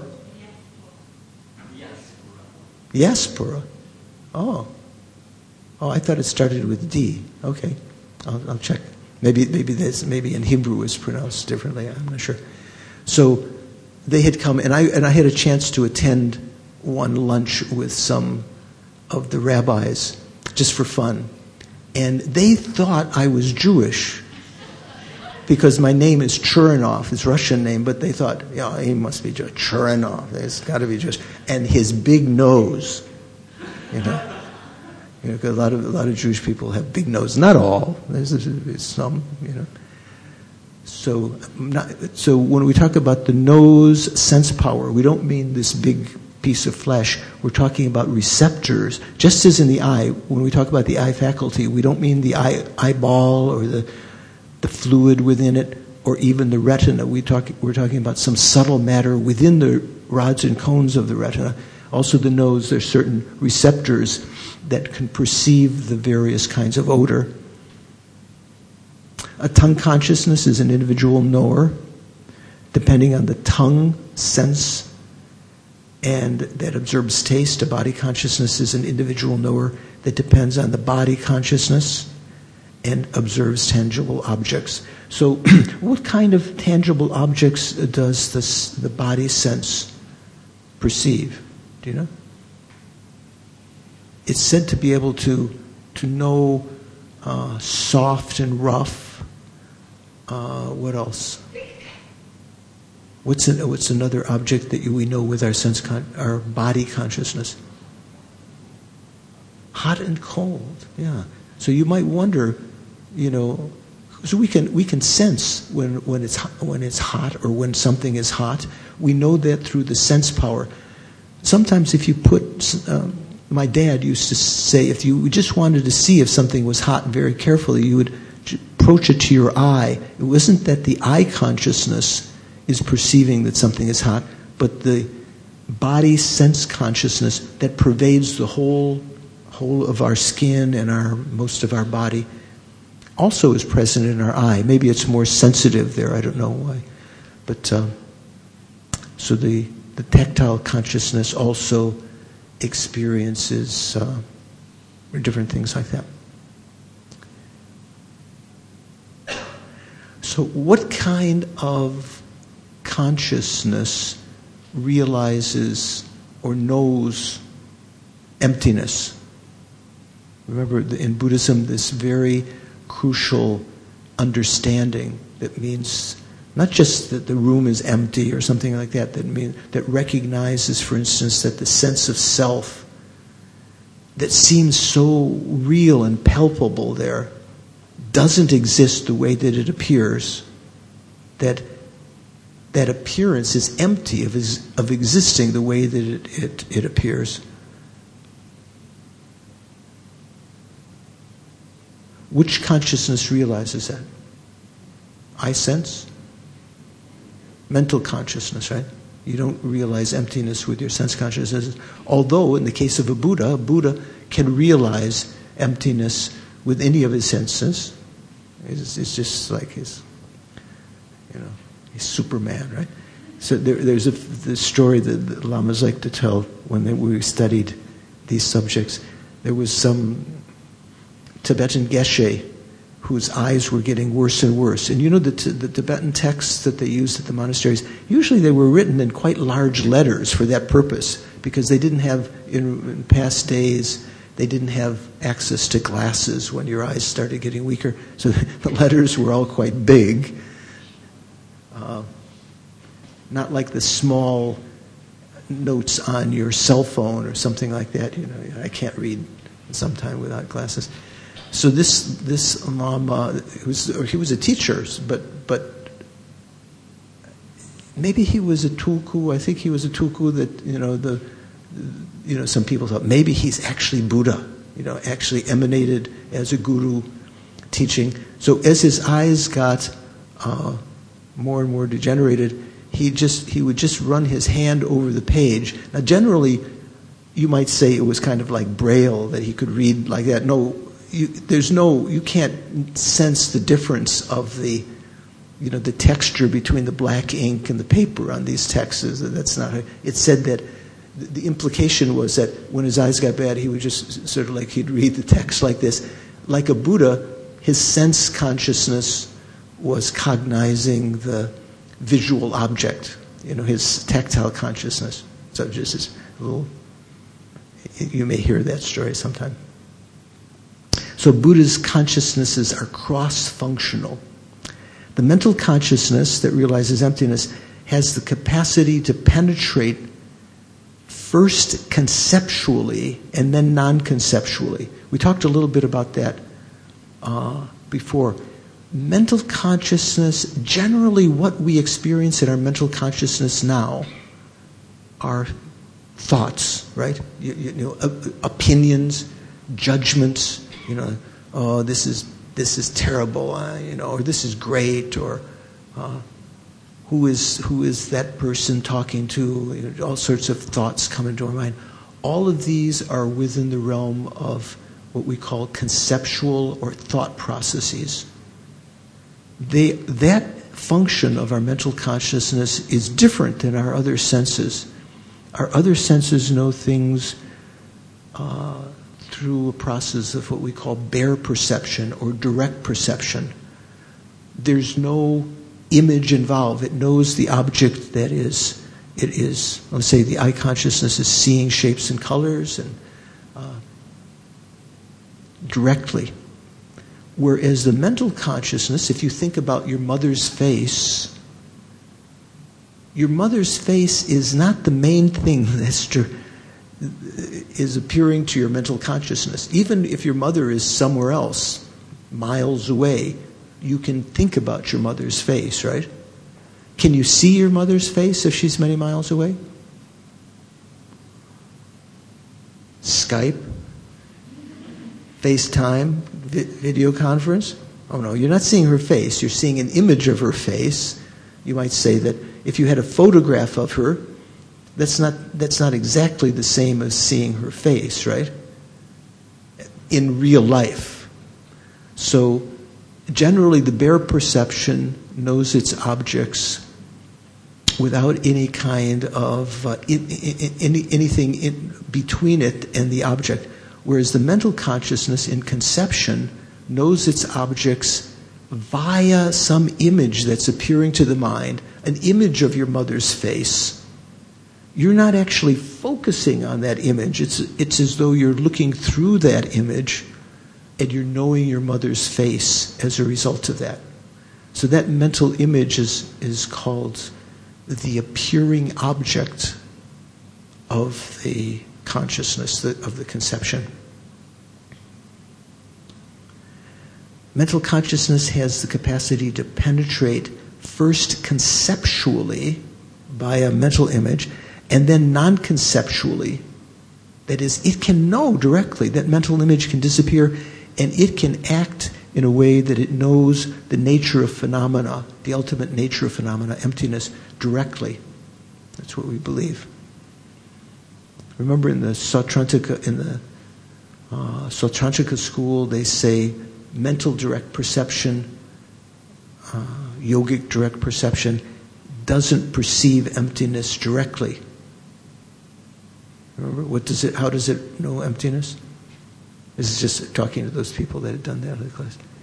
Diaspora. Oh. Oh, I thought it started with D. Okay. I'll, I'll check. Maybe maybe this maybe in Hebrew is pronounced differently. I'm not sure. So they had come, and I and I had a chance to attend one lunch with some of the rabbis just for fun, and they thought I was Jewish because my name is Churinov. It's a Russian name, but they thought, yeah, he must be Jewish. Churinov. It's got to be Jewish, and his big nose, you know. You know, 'cause a lot of a lot of Jewish people have big noses. Not all. There's, there's some, you know. So, not, so when we talk about the nose sense power, we don't mean this big piece of flesh. We're talking about receptors. Just as in the eye, when we talk about the eye faculty, we don't mean the eye eyeball or the the fluid within it, or even the retina. We talk. We're talking about some subtle matter within the rods and cones of the retina. Also, the nose. There's certain receptors that can perceive the various kinds of odor. A tongue consciousness is an individual knower, depending on the tongue sense, and that observes taste. A body consciousness is an individual knower that depends on the body consciousness and observes tangible objects. So what kind of tangible objects does this, the body sense perceive? Do you know? It's said to be able to to know uh, soft and rough. Uh, what else? What's an, what's another object that we know with our sense con- our body consciousness? Hot and cold. Yeah. So you might wonder, you know, so we can we can sense when when it's when it's hot or when something is hot. We know that through the sense power. Sometimes if you put um, my dad used to say, if you just wanted to see if something was hot very carefully, you would approach it to your eye. It wasn't that the eye consciousness is perceiving that something is hot, but the body sense consciousness that pervades the whole whole of our skin and our most of our body also is present in our eye. Maybe it's more sensitive there. I don't know why, but uh, so the the tactile consciousness also experiences uh, different things like that. So what kind of consciousness realizes or knows emptiness? Remember, in Buddhism, this very crucial understanding that means not just that the room is empty or something like that, that mean, that recognizes, for instance, that the sense of self that seems so real and palpable there doesn't exist the way that it appears, that that appearance is empty of, is, of existing the way that it, it, it appears. Which consciousness realizes that? Eye sense? Mental consciousness, right? You don't realize emptiness with your sense consciousness. Although, in the case of a Buddha, a Buddha can realize emptiness with any of his senses. It's, it's just like his, you know, he's Superman, right? So there, there's a the story that the lamas like to tell when they, we studied these subjects. There was some Tibetan geshe whose eyes were getting worse and worse. And you know the, t- the Tibetan texts that they used at the monasteries, usually they were written in quite large letters for that purpose, because they didn't have, in, in past days, they didn't have access to glasses when your eyes started getting weaker. So the letters were all quite big. Uh, not like the small notes on your cell phone or something like that. You know, I can't read sometime without glasses. So this this Lama, was, or he was a teacher, but but maybe he was a tulku. I think he was a tulku that, you know, the you know some people thought maybe he's actually Buddha. You know, actually emanated as a guru teaching. So as his eyes got uh, more and more degenerated, he just he would just run his hand over the page. Now, generally, you might say it was kind of like Braille, that he could read like that. No. You, there's no, you can't sense the difference of the, you know, the texture between the black ink and the paper on these texts. That's not. A, it said that the implication was that when his eyes got bad, he would just sort of like he'd read the text like this, like a Buddha. His sense consciousness was cognizing the visual object. You know, his tactile consciousness. So just as a little. You may hear that story sometime. So Buddha's consciousnesses are cross-functional. The mental consciousness that realizes emptiness has the capacity to penetrate first conceptually and then non-conceptually. We talked a little bit about that uh, before. Mental consciousness, generally what we experience in our mental consciousness now are thoughts, right? You, you know, opinions, judgments. You know, oh, this is this is terrible, uh, you know, or this is great, or uh, who is who is that person talking to? You know, all sorts of thoughts come into our mind. All of these are within the realm of what we call conceptual or thought processes. They that function of our mental consciousness is different than our other senses. Our other senses know things Uh, through a process of what we call bare perception or direct perception. There's no image involved. It knows the object that is, it is, let's say the eye consciousness is seeing shapes and colors and uh, directly. Whereas the mental consciousness, if you think about your mother's face, your mother's face is not the main thing that's true. Is appearing to your mental consciousness. Even if your mother is somewhere else, miles away, you can think about your mother's face, right? Can you see your mother's face if she's many miles away? Skype? FaceTime? Vi- video conference? Oh no, you're not seeing her face. You're seeing an image of her face. You might say that if you had a photograph of her, That's not that's not exactly the same as seeing her face, right? In real life. So generally the bare perception knows its objects without any kind of uh, in, in, any, anything in between it and the object. Whereas the mental consciousness in conception knows its objects via some image that's appearing to the mind, an image of your mother's face. You're not actually focusing on that image. It's it's as though you're looking through that image and you're knowing your mother's face as a result of that. So that mental image is, is called the appearing object of the consciousness, of the conception. Mental consciousness has the capacity to penetrate first conceptually by a mental image, and then non-conceptually. That is, it can know directly. That mental image can disappear, and it can act in a way that it knows the nature of phenomena, the ultimate nature of phenomena, emptiness, directly. That's what we believe. Remember in the Sautrantika, in the uh, Sautrantika school, they say mental direct perception, uh, yogic direct perception, doesn't perceive emptiness directly. Remember, what does it? How does it know emptiness? This is just talking to those people that had done that in the class.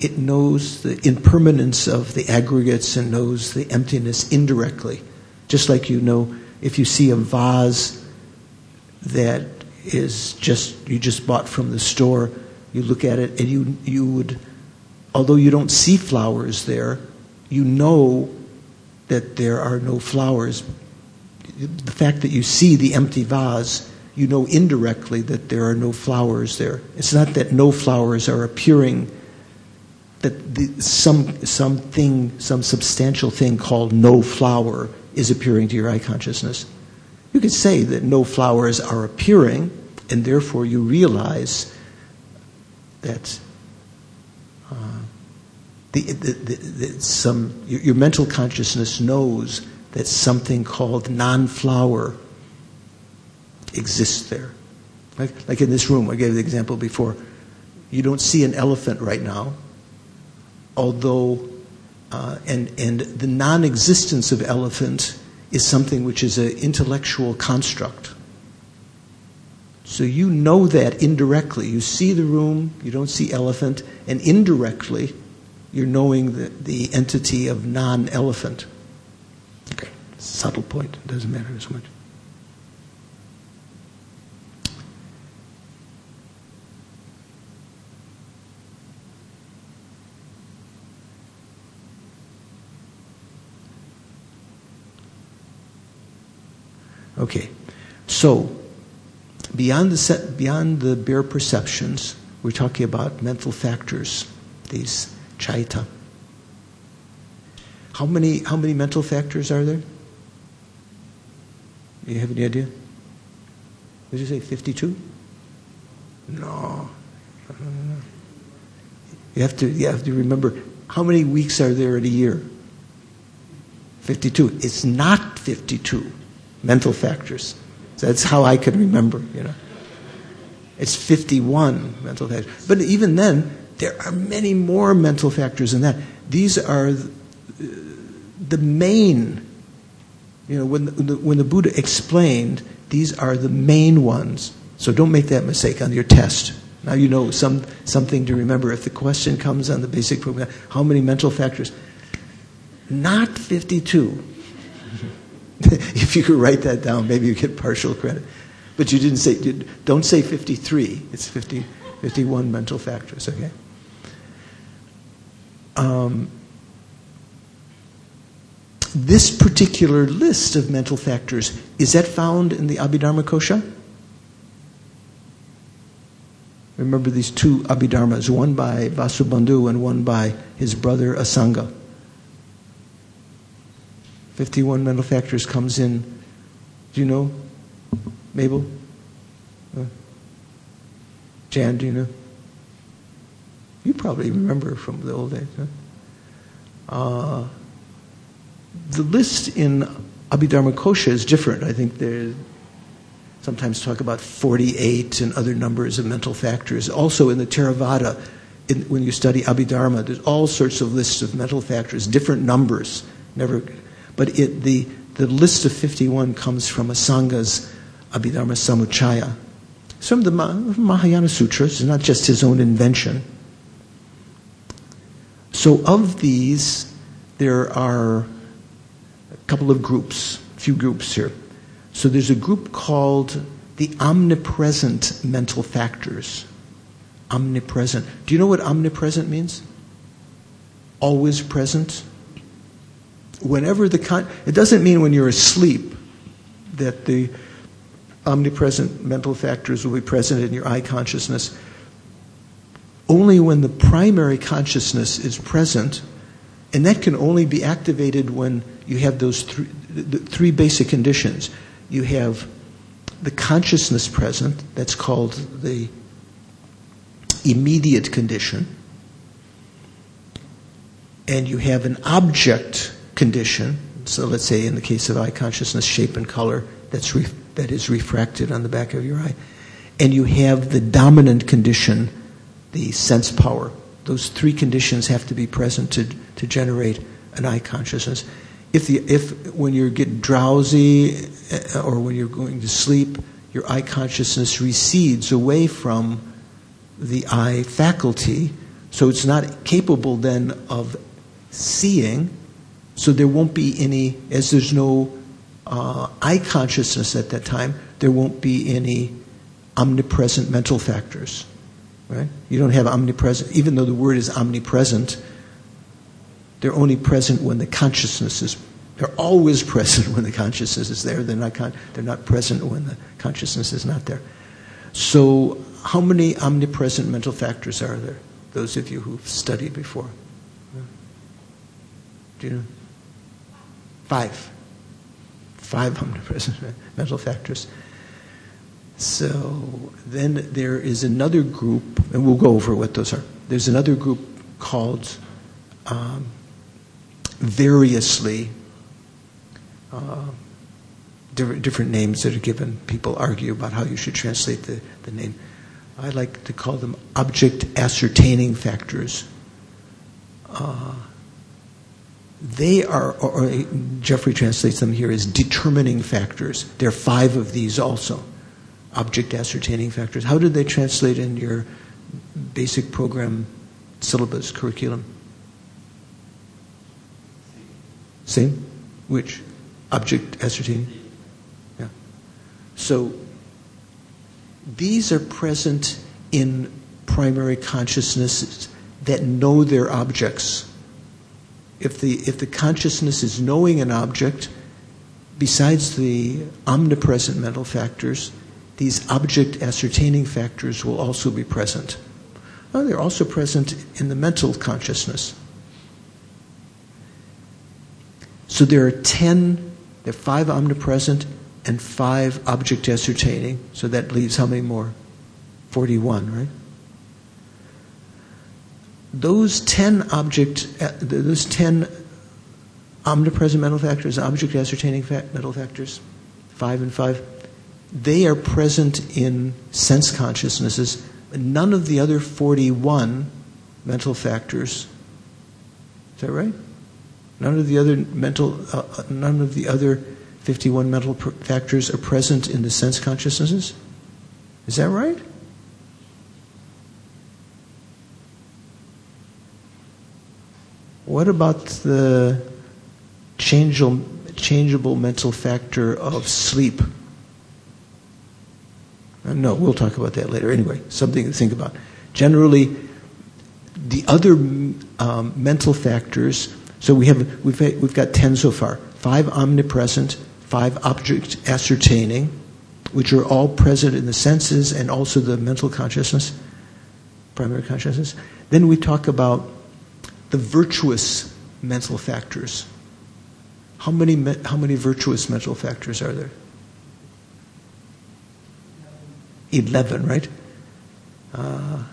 it knows the impermanence of the aggregates and knows the emptiness indirectly. Just like you know, if you see a vase that is just, you just bought from the store, you look at it and you, you would, although you don't see flowers there, you know that there are no flowers. The fact that you see the empty vase, you know indirectly that there are no flowers there. It's not that no flowers are appearing, that the, some something, some substantial thing called no flower is appearing to your eye consciousness. You could say that no flowers are appearing, and therefore you realize that uh, the, the, the, the, some your, your mental consciousness knows that something called non-flower exists there. Like, like in this room, I gave the example before. You don't see an elephant right now, although, uh, and, and the non-existence of elephant is something which is an intellectual construct. So you know that indirectly. You see the room, you don't see elephant, and indirectly you're knowing the, the entity of non-elephant. Okay, subtle point. It doesn't matter as much. Okay, so beyond the set, beyond the bare perceptions, we're talking about mental factors, these chaita. How many how many mental factors are there? Do you have any idea? Did you say fifty-two? No. You have to you have to remember, how many weeks are there in a year? fifty-two. It's not fifty-two. Mental factors. So that's how I can remember, you know. It's fifty-one mental factors. But even then, there are many more mental factors than that. These are the main, you know, when the, when the Buddha explained, these are the main ones. So don't make that mistake on your test. Now you know some something to remember. If the question comes on the basic program, how many mental factors? Not fifty-two. If you could write that down, maybe you get partial credit. But you didn't say, don't say fifty-three. It's fifty, fifty-one mental factors, okay? Um, this particular list of mental factors, is that found in the Abhidharma Kosha? Remember these two Abhidharmas, one by Vasubandhu and one by his brother Asanga. fifty-one mental factors comes in. Do you know? Mabel? Uh, Jan, do you know? You probably remember from the old days. Huh? Uh, the list in Abhidharma Kosha is different. I think they sometimes talk about forty-eight and other numbers of mental factors. Also in the Theravada, in, when you study Abhidharma, there's all sorts of lists of mental factors, different numbers. Never... But it, the, the list of fifty-one comes from Asanga's Abhidharma Samuccaya. It's from the Mahayana Sutras. It's not just his own invention. So of these, there are a couple of groups, a few groups here. So there's a group called the omnipresent mental factors. Omnipresent. Do you know what omnipresent means? Always present. Whenever the con- it doesn't mean when you're asleep that the omnipresent mental factors will be present in your eye consciousness. Only when the primary consciousness is present, and that can only be activated when you have those three, the three basic conditions. You have the consciousness present, that's called the immediate condition, and you have an object condition. So let's say in the case of eye consciousness, shape and color, that's re- that is refracted on the back of your eye. And you have the dominant condition, the sense power. Those three conditions have to be present to, to generate an eye consciousness. If the if when you get drowsy or when you're going to sleep, your eye consciousness recedes away from the eye faculty, So it's not capable then of seeing, so there won't be any, as there's no uh, eye consciousness at that time, there won't be any omnipresent mental factors, right? You don't have omnipresent, even though the word is omnipresent, they're only present when the consciousness is, they're always present when the consciousness is there. They're not, con- they're not present when the consciousness is not there. So how many omnipresent mental factors are there? Those of you who've studied before. Do you know? Five. Five omnipresent mental factors. So then there is another group, and we'll go over what those are. There's another group called um, variously, uh, different, different names that are given. People argue about how you should translate the, the name. I like to call them object ascertaining factors. Uh, they are, or, or Jeffrey translates them here as determining factors. There are five of these also. Object ascertaining factors. How did they translate in your basic program syllabus curriculum? Same? Which? Object ascertaining? Yeah. So these are present in primary consciousnesses that know their objects. If the if the consciousness is knowing an object, besides the omnipresent mental factors, these object ascertaining factors will also be present. Well, they're also present in the mental consciousness. So there are ten, there are five omnipresent and five object ascertaining. So that leaves how many more? forty-one, right? Those ten object, those ten omnipresent mental factors, object ascertaining mental factors, five and five, they are present in sense consciousnesses. None of the other forty-one mental factors. Is that right? None of the other mental, uh, none of the other fifty-one mental pr- factors are present in the sense consciousnesses. Is that right? What about the changeable, changeable mental factor of sleep? Uh, no, we'll talk about that later. Anyway, something to think about. Generally, the other um, mental factors. So we have we've we've got ten so far. Five omnipresent, five object ascertaining, which are all present in the senses and also the mental consciousness, primary consciousness. Then we talk about the virtuous mental factors. How many how many virtuous mental factors are there? Eleven, right? Uh,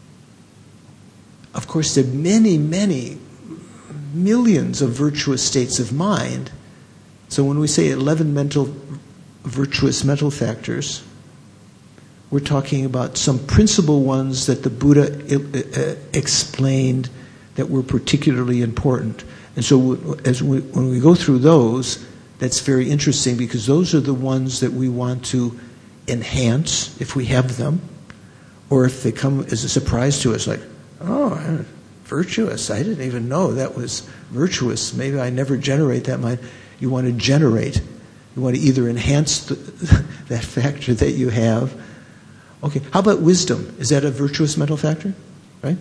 of course, there are many, many, millions of virtuous states of mind. So when we say eleven mental, virtuous mental factors, we're talking about some principal ones that the Buddha uh, explained that were particularly important. And so as we, when we go through those, that's very interesting because those are the ones that we want to enhance if we have them, or if they come as a surprise to us, like, oh, virtuous, I didn't even know that was virtuous. Maybe I never generate that mind. You want to generate. You want to either enhance the, that factor that you have. Okay, how about wisdom? Is that a virtuous mental factor? Right?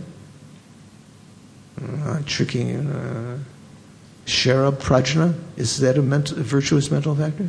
Uh, tricking uh, Sharab Prajna, is that a, mental, a virtuous mental factor?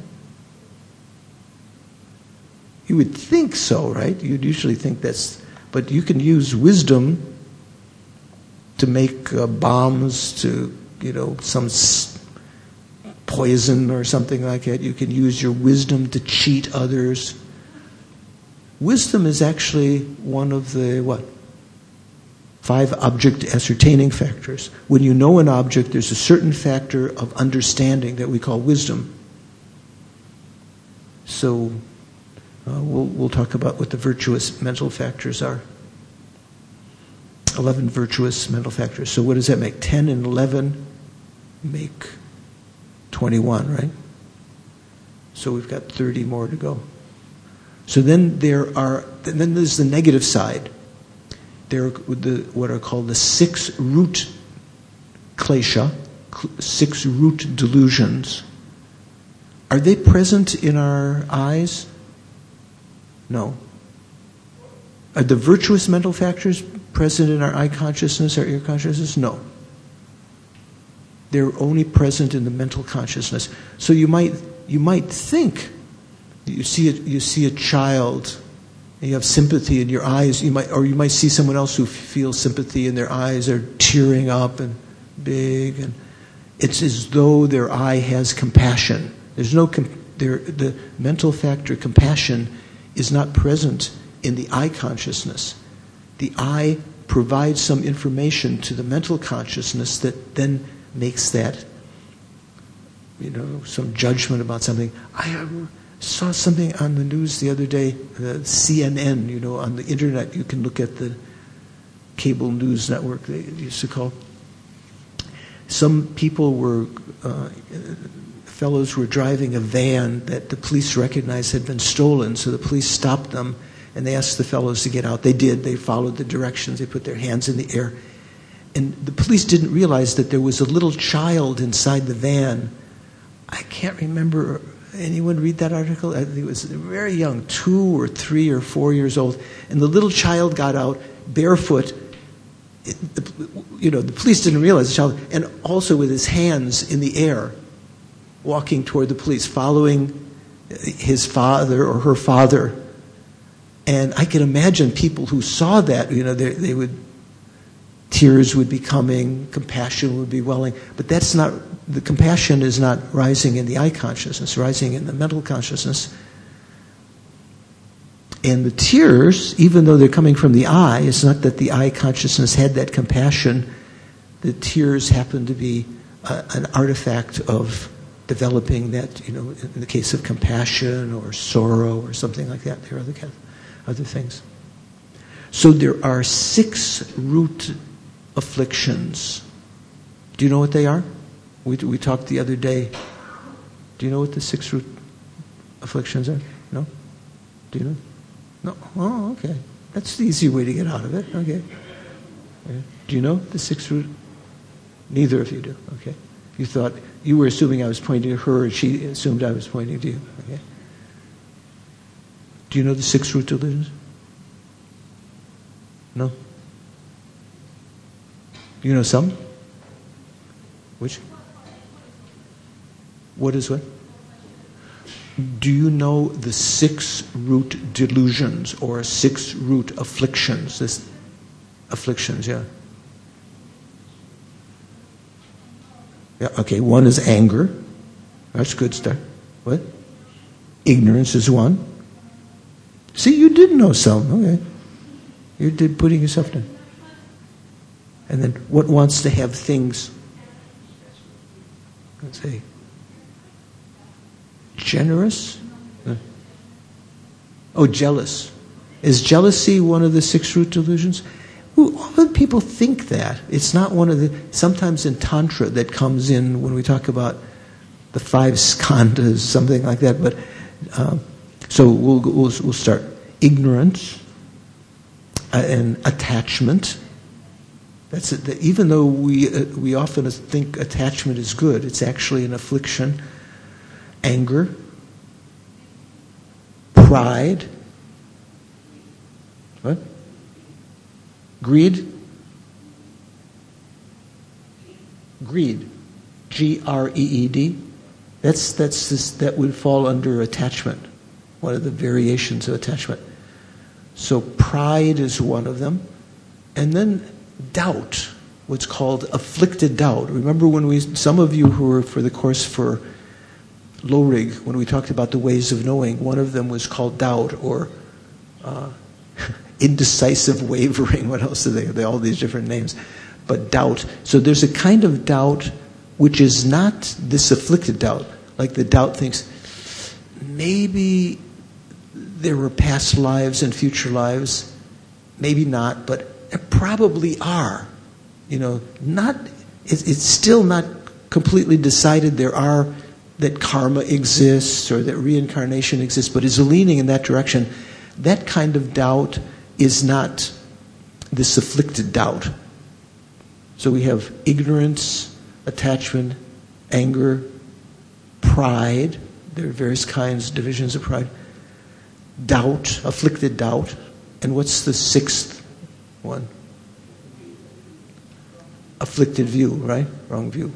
You would think so, right? You'd usually think that's, but you can use wisdom to make uh, bombs, to, you know, some s- poison or something like that. You can use your wisdom to cheat others. Wisdom is actually one of the, what? Five object ascertaining factors. When you know an object, there's a certain factor of understanding that we call wisdom. So uh, we'll, we'll talk about what the virtuous mental factors are. Eleven virtuous mental factors. So what does that make? Ten and eleven make twenty-one, right? So we've got thirty more to go. So then there are, then there's the negative side. There are the, what are called the six root klesha, six root delusions. Are they present in our eyes? No. Are the virtuous mental factors present in our eye consciousness, our ear consciousness? No. They're only present in the mental consciousness. So you might you might think you see a, you see a child, and you have sympathy in your eyes. You might, or you might see someone else who feels sympathy in their eyes. They're tearing up and big, and it's as though their eye has compassion. There's no com- there, the mental factor compassion is not present in the eye consciousness. The eye provides some information to the mental consciousness that then makes that, you know, some judgment about something. I saw something on the news the other day, uh, C N N, you know, on the internet. You can look at the cable news network they used to call. Some people were, uh, fellows were driving a van that the police recognized had been stolen, so the police stopped them and they asked the fellows to get out. They did. They followed the directions. They put their hands in the air. And the police didn't realize that there was a little child inside the van. I can't remember. Anyone read that article? I think it was very young, two or three or four years old. And the little child got out barefoot. It, the, you know, the police didn't realize the child. And also with his hands in the air, walking toward the police, following his father or her father. And I can imagine people who saw that, you know, they, they would, tears would be coming, compassion would be welling. But that's not, the compassion is not rising in the eye consciousness, rising in the mental consciousness. And the tears, even though they're coming from the eye, it's not that the eye consciousness had that compassion. The tears happen to be uh, an artifact of developing that, you know, in the case of compassion or sorrow or something like that. There are other kind of other things. So there are six root afflictions. Do you know what they are? We we talked the other day. Do you know what the six root afflictions are? No? Do you know? No? Oh, okay. That's the easy way to get out of it. Okay. Okay. Do you know the six root? Neither of you do. Okay. You thought, you were assuming I was pointing to her, and she assumed I was pointing to you. Okay. Do you know the six root delusions? No? Do you know some? Which? What is what? Do you know the six root delusions or six root afflictions? This afflictions, yeah. Yeah, okay, one is anger. That's a good start. What? Ignorance is one. See, you did know some. Okay. You did putting yourself down. And then what wants to have things, let's say, generous? Oh, jealous. Is jealousy one of the six root delusions? Ooh, often people think that. It's not one of the, sometimes in Tantra that comes in when we talk about the five skandhas, something like that. But um, so we'll, we'll, we'll start. Ignorance uh, and attachment. That's it. Even though we uh, we often think attachment is good, it's actually an affliction. Anger, pride, what? Greed, greed, G R E E D. That's that's this, that would fall under attachment. One of the variations of attachment. So pride is one of them, and then doubt, what's called afflicted doubt. Remember when we, some of you who were for the course for Lorig, when we talked about the ways of knowing, one of them was called doubt or uh, indecisive wavering. What else are they? They all these different names, but doubt. So there's a kind of doubt which is not this afflicted doubt, like the doubt thinks maybe there were past lives and future lives, maybe not, but there probably are. You know, not. It's, it's still not completely decided. There are that karma exists or that reincarnation exists, but is leaning in that direction. That kind of doubt is not this afflicted doubt. So we have ignorance, attachment, anger, pride. There are various kinds, divisions of pride. Doubt, afflicted doubt. And what's the sixth one? Afflicted view, right? Wrong view.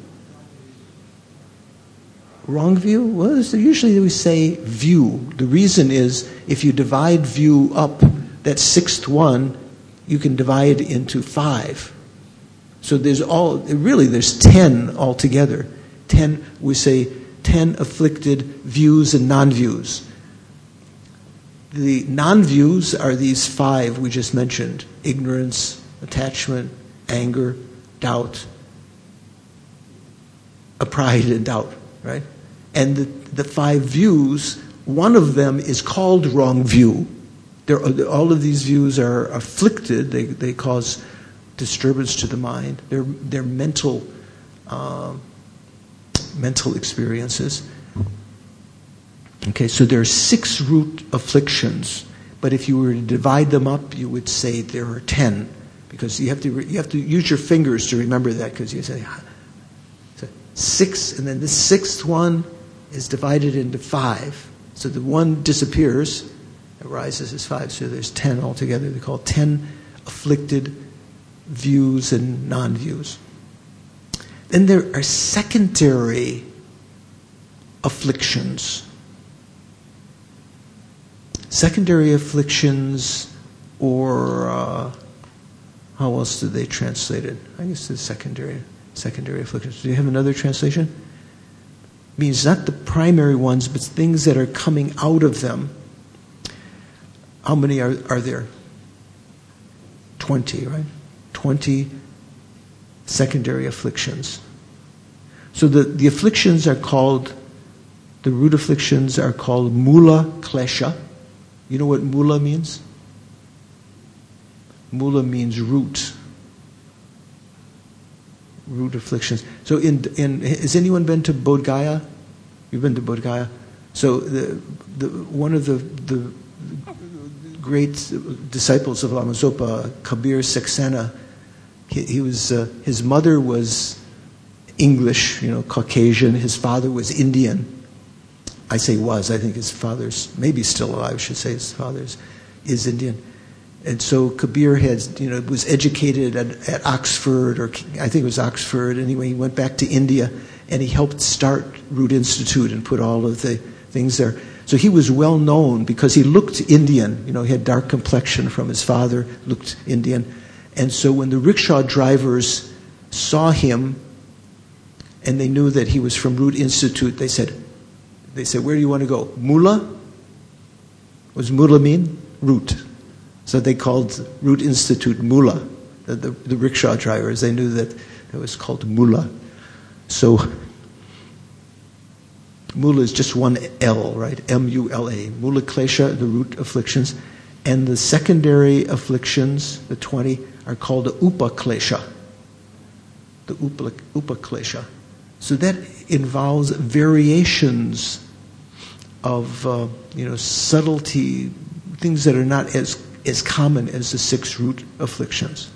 Wrong view? Well, usually we say view. The reason is if you divide view up, that sixth one, you can divide into five. So there's all, really there's ten altogether. Ten, we say ten afflicted views and non-views. The non-views are these five we just mentioned: ignorance, attachment, anger, doubt, a pride and doubt, right? And the, the five views, one of them is called wrong view. They're, all of these views are afflicted. They, they cause disturbance to the mind. They're, they're mental, uh, mental experiences. Okay, so there are six root afflictions, but if you were to divide them up, you would say there are ten, because you have to you have to use your fingers to remember that, because you say so six, and then the sixth one is divided into five. So the one disappears, it rises as five. So there's ten altogether. They're called ten afflicted views and non-views. Then there are secondary afflictions. Secondary afflictions, or uh, how else did they translate it? I guess the secondary secondary afflictions. Do you have another translation? It means not the primary ones, but things that are coming out of them. How many are, are there? Twenty, right? Twenty secondary afflictions. So the, the afflictions are called, the root afflictions are called mula klesha. You know what mula means? Mula means root. Root afflictions. So in in has anyone been to Bodh Gaya? You've been to Bodh Gaya. So the the one of the the great disciples of Lama Zopa, Kabir Saxena, he, he was uh, his mother was English, you know, Caucasian. His father was Indian. I say was, I think his father's, maybe still alive, I should say his father's is Indian. And so Kabir had, you know, was educated at, at Oxford, or I think it was Oxford. Anyway, he went back to India and he helped start Root Institute and put all of the things there. So he was well known because he looked Indian. You know, he had dark complexion from his father, looked Indian. And so when the rickshaw drivers saw him and they knew that he was from Root Institute, they said, They said, where do you want to go? Mula? What does mula mean? Root. So they called Root Institute Mula. The, the, the rickshaw drivers, they knew that it was called Mula. So Mula is just one L, right? M U L A. Mula klesha, the root afflictions. And the secondary afflictions, the twenty, are called the upa klesha. The upa, upa klesha. So that involves variations of, uh, you know, subtlety, things that are not as, as common as the six root afflictions.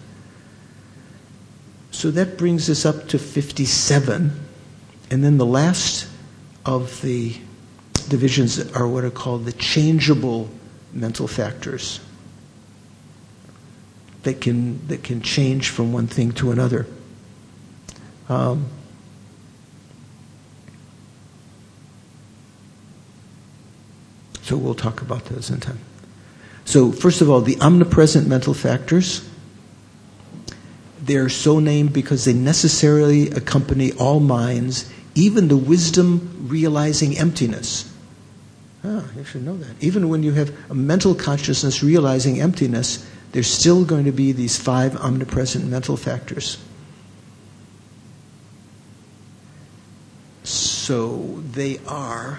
So that brings us up to fifty-seven. And then the last of the divisions are what are called the changeable mental factors that can, that can change from one thing to another. Um, So we'll talk about those in time. So first of all, the omnipresent mental factors, they're so named because they necessarily accompany all minds, even the wisdom realizing emptiness. Ah, you should know that. Even when you have a mental consciousness realizing emptiness, there's still going to be these five omnipresent mental factors. So they are...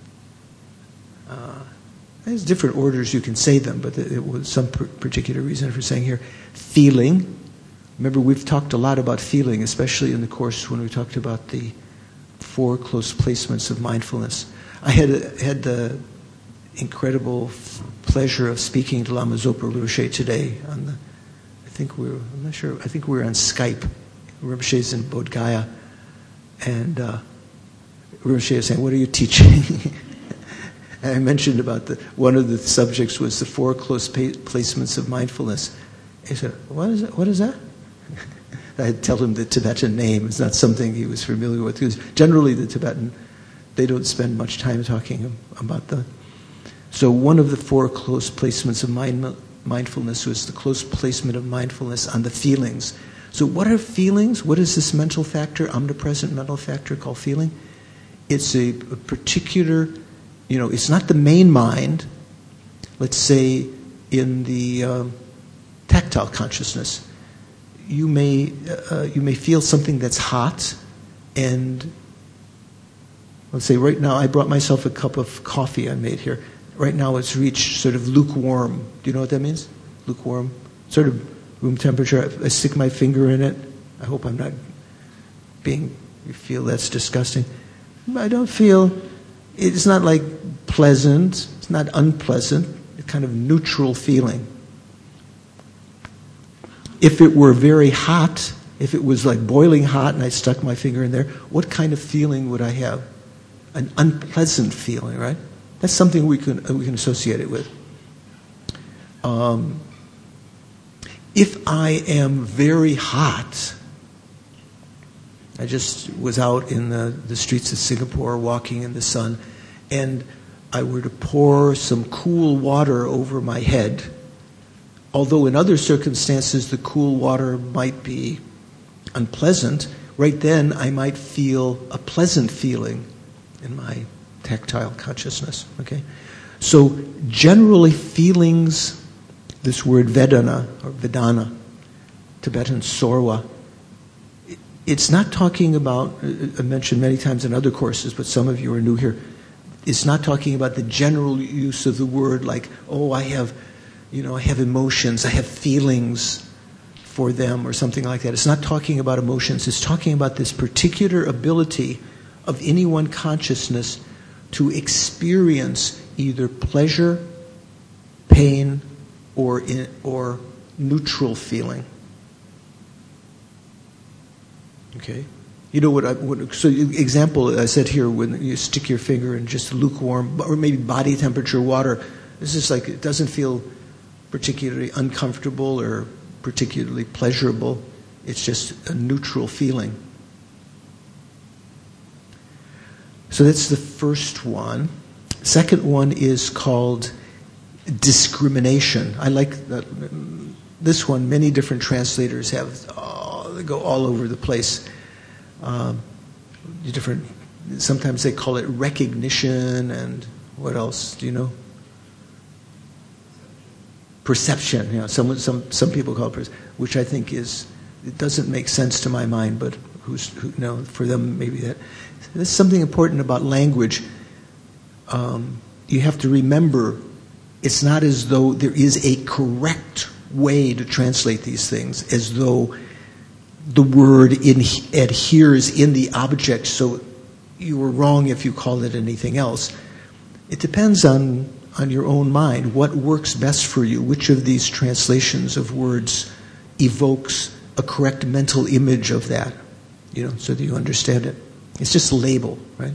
Uh, there's different orders you can say them, but it was some particular reason for saying here. Feeling. Remember, we've talked a lot about feeling, especially in the course when we talked about the four close placements of mindfulness. I had had the incredible pleasure of speaking to Lama Zopa Rinpoche today on the, I think we were, I'm not sure, I think we were on Skype. Rinpoche's in Bodh Gaya, and uh, Rinpoche was saying, "What are you teaching?" And I mentioned about the one of the subjects was the four close pa- placements of mindfulness. He said, "What is it? What is that?" I had to tell him the Tibetan name. It's not something he was familiar with. Because generally, the Tibetan, they don't spend much time talking about the. So one of the four close placements of mind, mindfulness was the close placement of mindfulness on the feelings. So what are feelings? What is this mental factor, omnipresent mental factor called feeling? It's a, a particular, you know, it's not the main mind. Let's say in the um, tactile consciousness, you may uh, you may feel something that's hot, and let's say right now I brought myself a cup of coffee I made here. Right now it's reached sort of lukewarm. Do you know what that means? Lukewarm, sort of room temperature. I stick my finger in it. I hope I'm not being, you feel that's disgusting. I don't feel, it's not like pleasant, it's not unpleasant, it's kind of neutral feeling. If it were very hot, if it was like boiling hot and I stuck my finger in there, what kind of feeling would I have? An unpleasant feeling, right? That's something we can we can associate it with. Um, if I am very hot, I just was out in the, the streets of Singapore walking in the sun, and I were to pour some cool water over my head, although in other circumstances the cool water might be unpleasant, right then I might feel a pleasant feeling in my tactile consciousness. Okay, so generally feelings, this word Vedana or Vedana, Tibetan Sorwa, it's not talking about, I mentioned many times in other courses, but some of you are new here, it's not talking about the general use of the word like, oh, I have, you know, I have emotions, I have feelings for them or something like that. It's not talking about emotions. It's talking about this particular ability of any one consciousness to experience either pleasure, pain, or in, or neutral feeling. Okay, you know what I what, so example I said here, when you stick your finger in just lukewarm or maybe body temperature water, it's just like it doesn't feel particularly uncomfortable or particularly pleasurable. It's just a neutral feeling. So that's the first one. Second one is called discrimination. I like that. This one, many different translators have, oh, they go all over the place. Um, different. Sometimes they call it recognition, and what else? Do you know? Perception. You know, some some some people call it perception, which I think is, it doesn't make sense to my mind, but who's who? No, for them maybe that. There's something important about language. Um, you have to remember, it's not as though there is a correct way to translate these things, as though the word in, adheres in the object, so you were wrong if you called it anything else. It depends on, on your own mind, what works best for you, which of these translations of words evokes a correct mental image of that, you know, so that you understand it. It's just a label, right?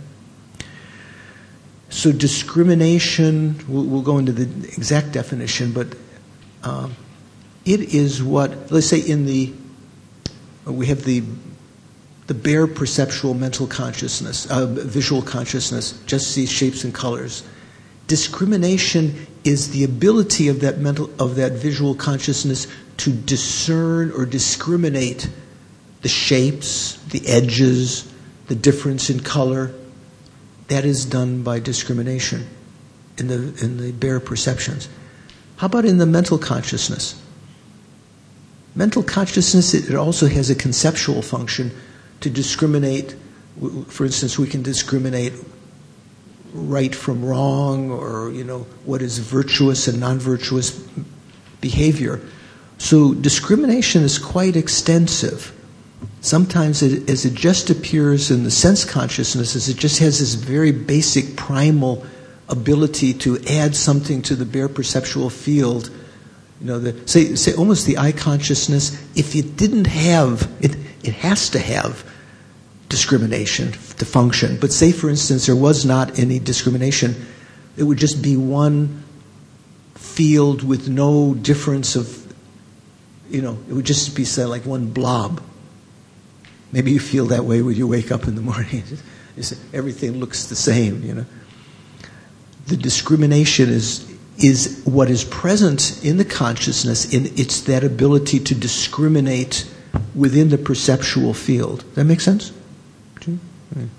So discrimination, we'll, we'll go into the exact definition, but um, it is what, let's say in the, we have the the bare perceptual mental consciousness, uh, visual consciousness, just sees shapes and colors. Discrimination is the ability of that mental, of that visual consciousness to discern or discriminate the shapes, the edges, the difference in color. That is done by discrimination in the in the bare perceptions. How about in the mental consciousness? Mental consciousness, it also has a conceptual function to discriminate. For instance, we can discriminate right from wrong, or, you know, what is virtuous and non-virtuous behavior. So discrimination is quite extensive. Sometimes it, as it just appears in the sense consciousnesses, it just has this very basic primal ability to add something to the bare perceptual field You know, the, say, say almost the eye consciousness, if it didn't have, it, it has to have discrimination to function. But say, for instance, there was not any discrimination, it would just be one field with no difference of, you know, it would just be, say, like one blob. Maybe you feel that way when you wake up in the morning. Everything looks the same, you know. The discrimination is is what is present in the consciousness, in it's that ability to discriminate within the perceptual field. Does that make sense? Okay.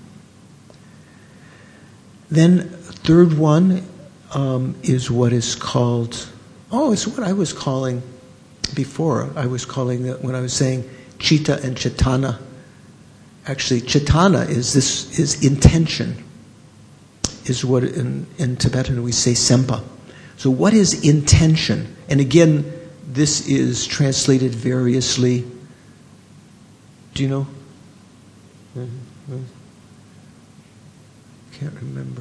Then third one um, is what is called, oh, it's what I was calling before. I was calling it when I was saying chitta and chetana. Actually, chetana is this is intention, is what in, in Tibetan we say sempa. So what is intention? And again, this is translated variously. Do you know? Can't remember.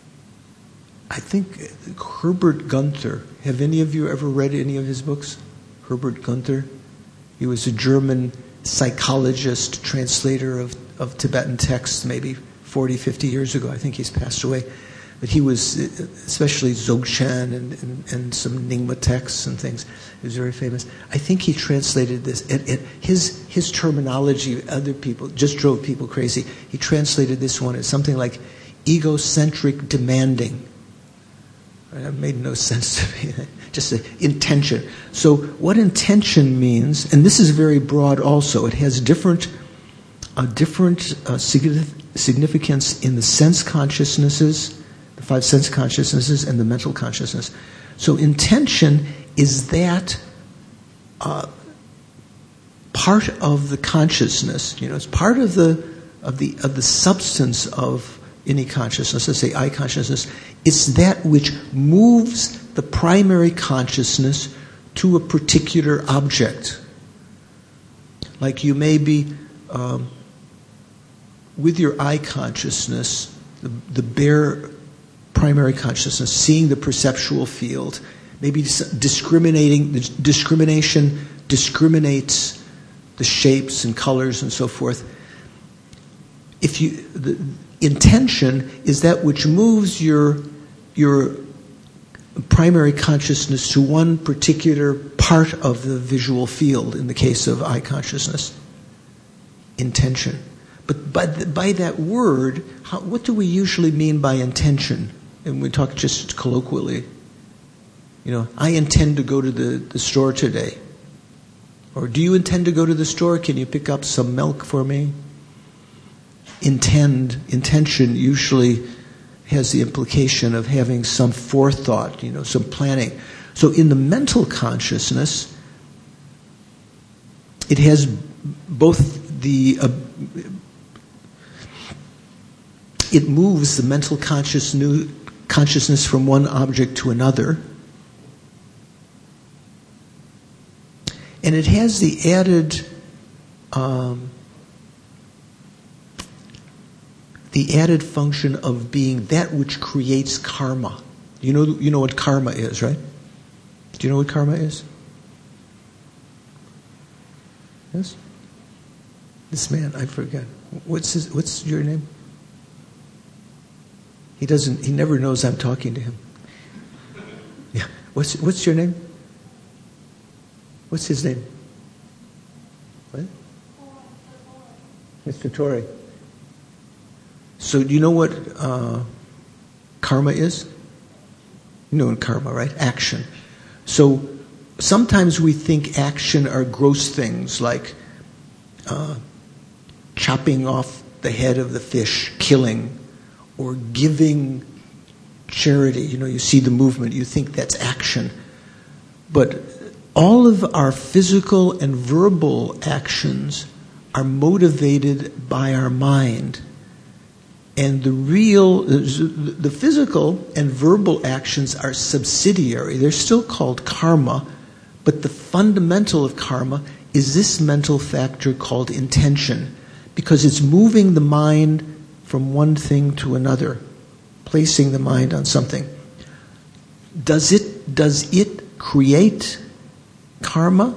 I think Herbert Gunther. Have any of you ever read any of his books? Herbert Gunther. He was a German psychologist, translator of, of Tibetan texts maybe forty, fifty years ago. I think he's passed away. But he was, especially Dzogchen and, and, and some Nyingma texts and things, he was very famous. I think he translated this. And, and his, his terminology, other people, just drove people crazy. He translated this one as something like egocentric demanding. It made no sense to me. Just an intention. So what intention means, and this is very broad also, it has different, a different uh, significance in the sense consciousnesses, the five sense consciousnesses, and the mental consciousness. So intention is that uh, part of the consciousness. You know, it's part of the of the of the substance of any consciousness. Let's say eye consciousness. It's that which moves the primary consciousness to a particular object. Like you may be um, with your eye consciousness, the, the bare primary consciousness, seeing the perceptual field, maybe discriminating, the discrimination discriminates the shapes and colors and so forth. If you, the intention is that which moves your your primary consciousness to one particular part of the visual field. In the case of eye consciousness, intention. But by the, by that word, how, what do we usually mean by intention? And we talk just colloquially. You know, I intend to go to the, the store today. Or do you intend to go to the store? Can you pick up some milk for me? Intend, intention usually has the implication of having some forethought, you know, some planning. So in the mental consciousness, it has both the... Uh, it moves the mental conscious new, consciousness from one object to another. And it has the added... Um, the added function of being that which creates karma. You know, you know what karma is, right? Do you know what karma is? Yes? This man, I forgot. What's his, what's your name? He doesn't, he never knows I'm talking to him. Yeah. What's, what's your name? What's his name? What? Mister Torrey. So do you know what uh, karma is? You know what karma, right? Action. So sometimes we think action are gross things like uh, chopping off the head of the fish, killing, or giving charity. You know, you see the movement, you think that's action. But all of our physical and verbal actions are motivated by our mind. And the real, the physical and verbal actions are subsidiary. They're still called karma, but the fundamental of karma is this mental factor called intention, because it's moving the mind from one thing to another, placing the mind on something. Does it, does it create karma.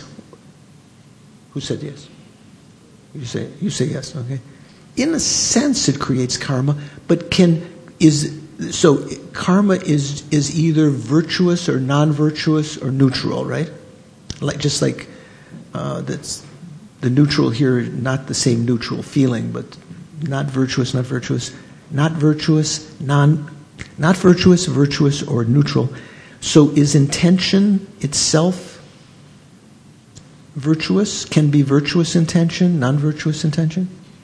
Who said yes? You say you say yes. Okay. In a sense, it creates karma, but can is so karma is is either virtuous or non-virtuous or neutral, right? Like just like uh, that's the neutral here, not the same neutral feeling, but not virtuous, not virtuous, not virtuous, non, not virtuous, virtuous, or neutral. So is intention itself virtuous? Can be virtuous intention, non-virtuous intention?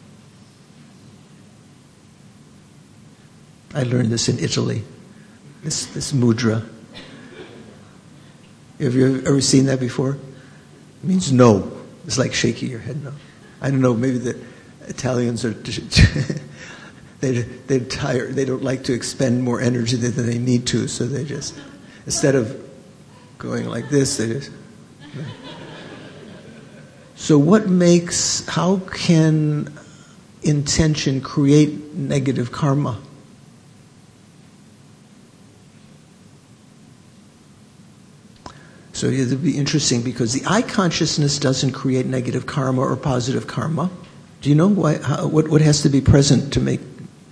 I learned this in Italy. This this mudra. Have you ever seen that before? It means no. It's like shaking your head no. I don't know. Maybe the Italians are they they're tired. They don't like to expend more energy than they need to, so they just instead of going like this, they just. So what makes? How can intention create negative karma? So it would be interesting because the I consciousness doesn't create negative karma or positive karma. Do you know why? How, what what has to be present to make?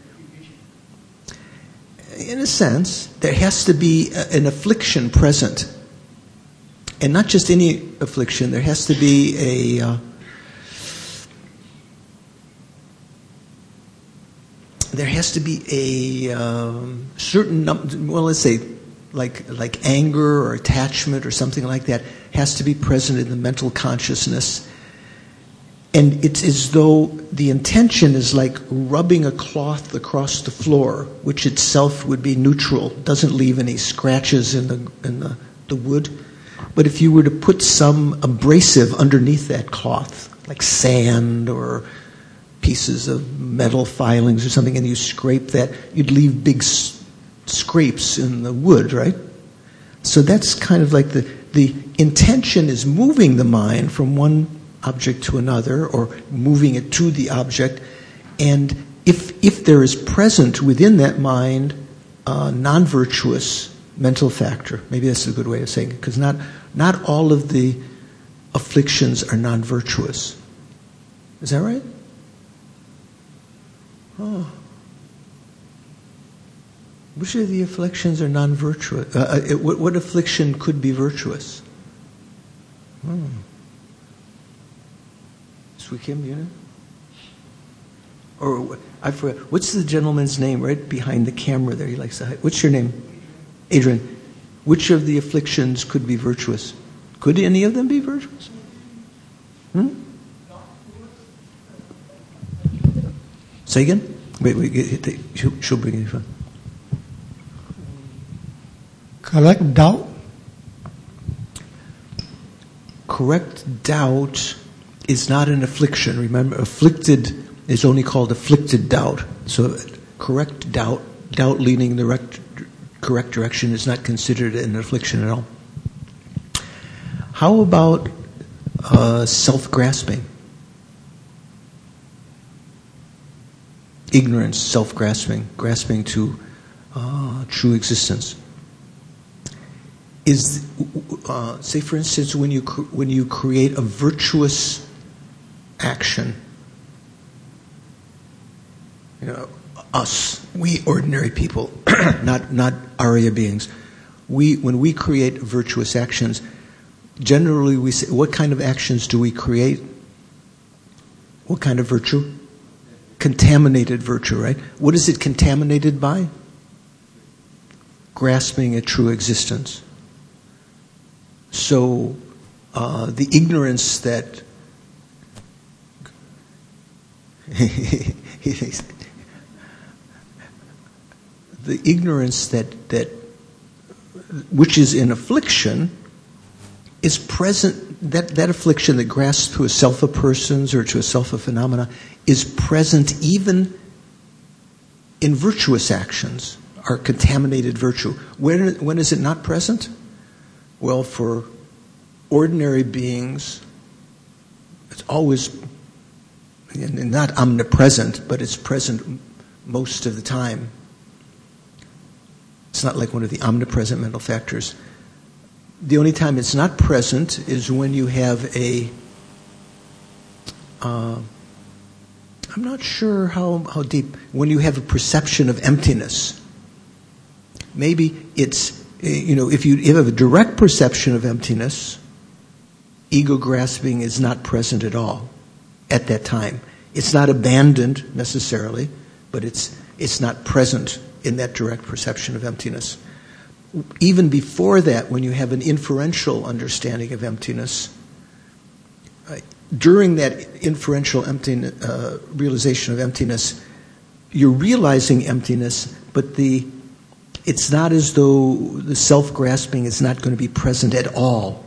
In a sense, there has to be a, an affliction present, and not just any affliction. There has to be a. Uh, there has to be a um, certain num- well, let's say. Like like anger or attachment or something like that has to be present in the mental consciousness. And it's as though the intention is like rubbing a cloth across the floor, which itself would be neutral, doesn't leave any scratches in the in the, the wood. But if you were to put some abrasive underneath that cloth, like sand or pieces of metal filings or something, and you scrape that, you'd leave big scrapes in the wood, right? So that's kind of like the the intention is moving the mind from one object to another, or moving it to the object, and if if there is present within that mind a non-virtuous mental factor, maybe that's a good way of saying it, because not not all of the afflictions are non-virtuous. Is that right? Oh. Which of the afflictions are non-virtuous? Uh, uh, what, what affliction could be virtuous? Hmm. Swikim, you know? Or I forgot. What's the gentleman's name right behind the camera there? He likes to hide. What's your name? Adrian. Which of the afflictions could be virtuous? Could any of them be virtuous? Hmm? Say again? Wait, wait. She'll, she'll bring it in. Correct doubt? Correct doubt is not an affliction. Remember, afflicted is only called afflicted doubt. So correct doubt, doubt leaning in the rect, correct direction is not considered an affliction at all. How about uh, self-grasping? Ignorance, self-grasping, grasping to uh, true existence. Is uh, say for instance when you when you create a virtuous action, you know, us, we ordinary people, not not Arya beings, we when we create virtuous actions, generally we say, what kind of actions do we create? What kind of virtue? Contaminated virtue, right? What is it contaminated by? Grasping at true existence. So, uh, the ignorance that the ignorance that that which is in affliction is present. That that affliction that grasps to a self of persons or to a self of phenomena is present even in virtuous actions, our contaminated virtue. When when is it not present? Well, for ordinary beings, it's always not omnipresent, but it's present most of the time. It's not like one of the omnipresent mental factors. the only time it's not present is when you have a, uh, I'm not sure how, how deep, when you have a perception of emptiness. Maybe it's, you know, if you have a direct perception of emptiness, ego grasping is not present at all at that time. It's not abandoned necessarily, but it's it's not present in that direct perception of emptiness. Even before that, when you have an inferential understanding of emptiness, uh, during that inferential emptiness, uh, realization of emptiness, you're realizing emptiness, but the it's not as though the self-grasping is not going to be present at all.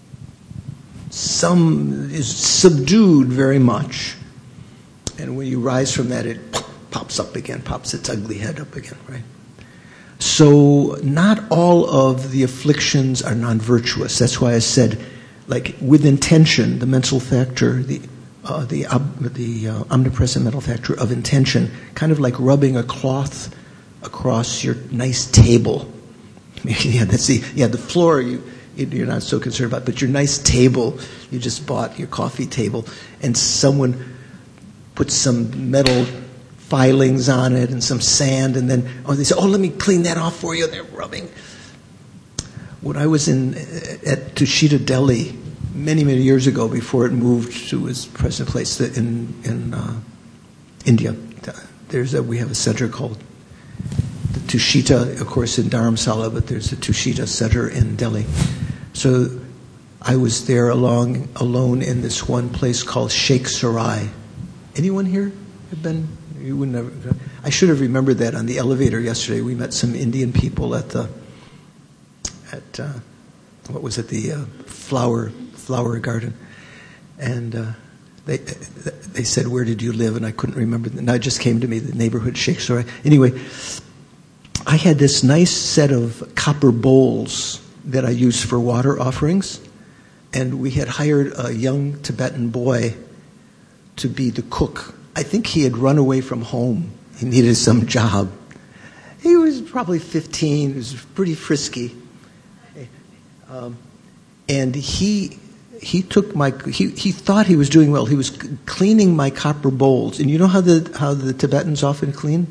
Some is subdued very much. And when you rise from that, it pops up again, pops its ugly head up again, right? So not all of the afflictions are non-virtuous. That's why I said, like, with intention, the mental factor, the uh, the uh, the uh, omnipresent mental factor of intention, kind of like rubbing a cloth across your nice table. yeah, that's the yeah the floor you you're not so concerned about, but your nice table you just bought, your coffee table, and someone put some metal filings on it and some sand, and then oh they say, oh, let me clean that off for you. They're rubbing. When I was in at Tushita, Delhi, many many years ago, before it moved to its present place in in uh, India, there's a we have a center called the Tushita, of course, in Dharamsala, but there's a Tushita Center in Delhi. So I was there along alone in this one place called Sheikh Sarai. Anyone here have been? You wouldn't have. I should have remembered that on the elevator yesterday. We met some Indian people at the at uh, what was it the uh, flower flower garden, and uh, they they said, "Where did you live?" And I couldn't remember. And it just came to me, the neighborhood Sheikh Sarai. Anyway, I had this nice set of copper bowls that I used for water offerings, and we had hired a young Tibetan boy to be the cook. I think he had run away from home. He needed some job. He was probably fifteen. He was pretty frisky. Um, and he he took my he, he thought he was doing well. He was cleaning my copper bowls. And you know how the how the Tibetans often clean?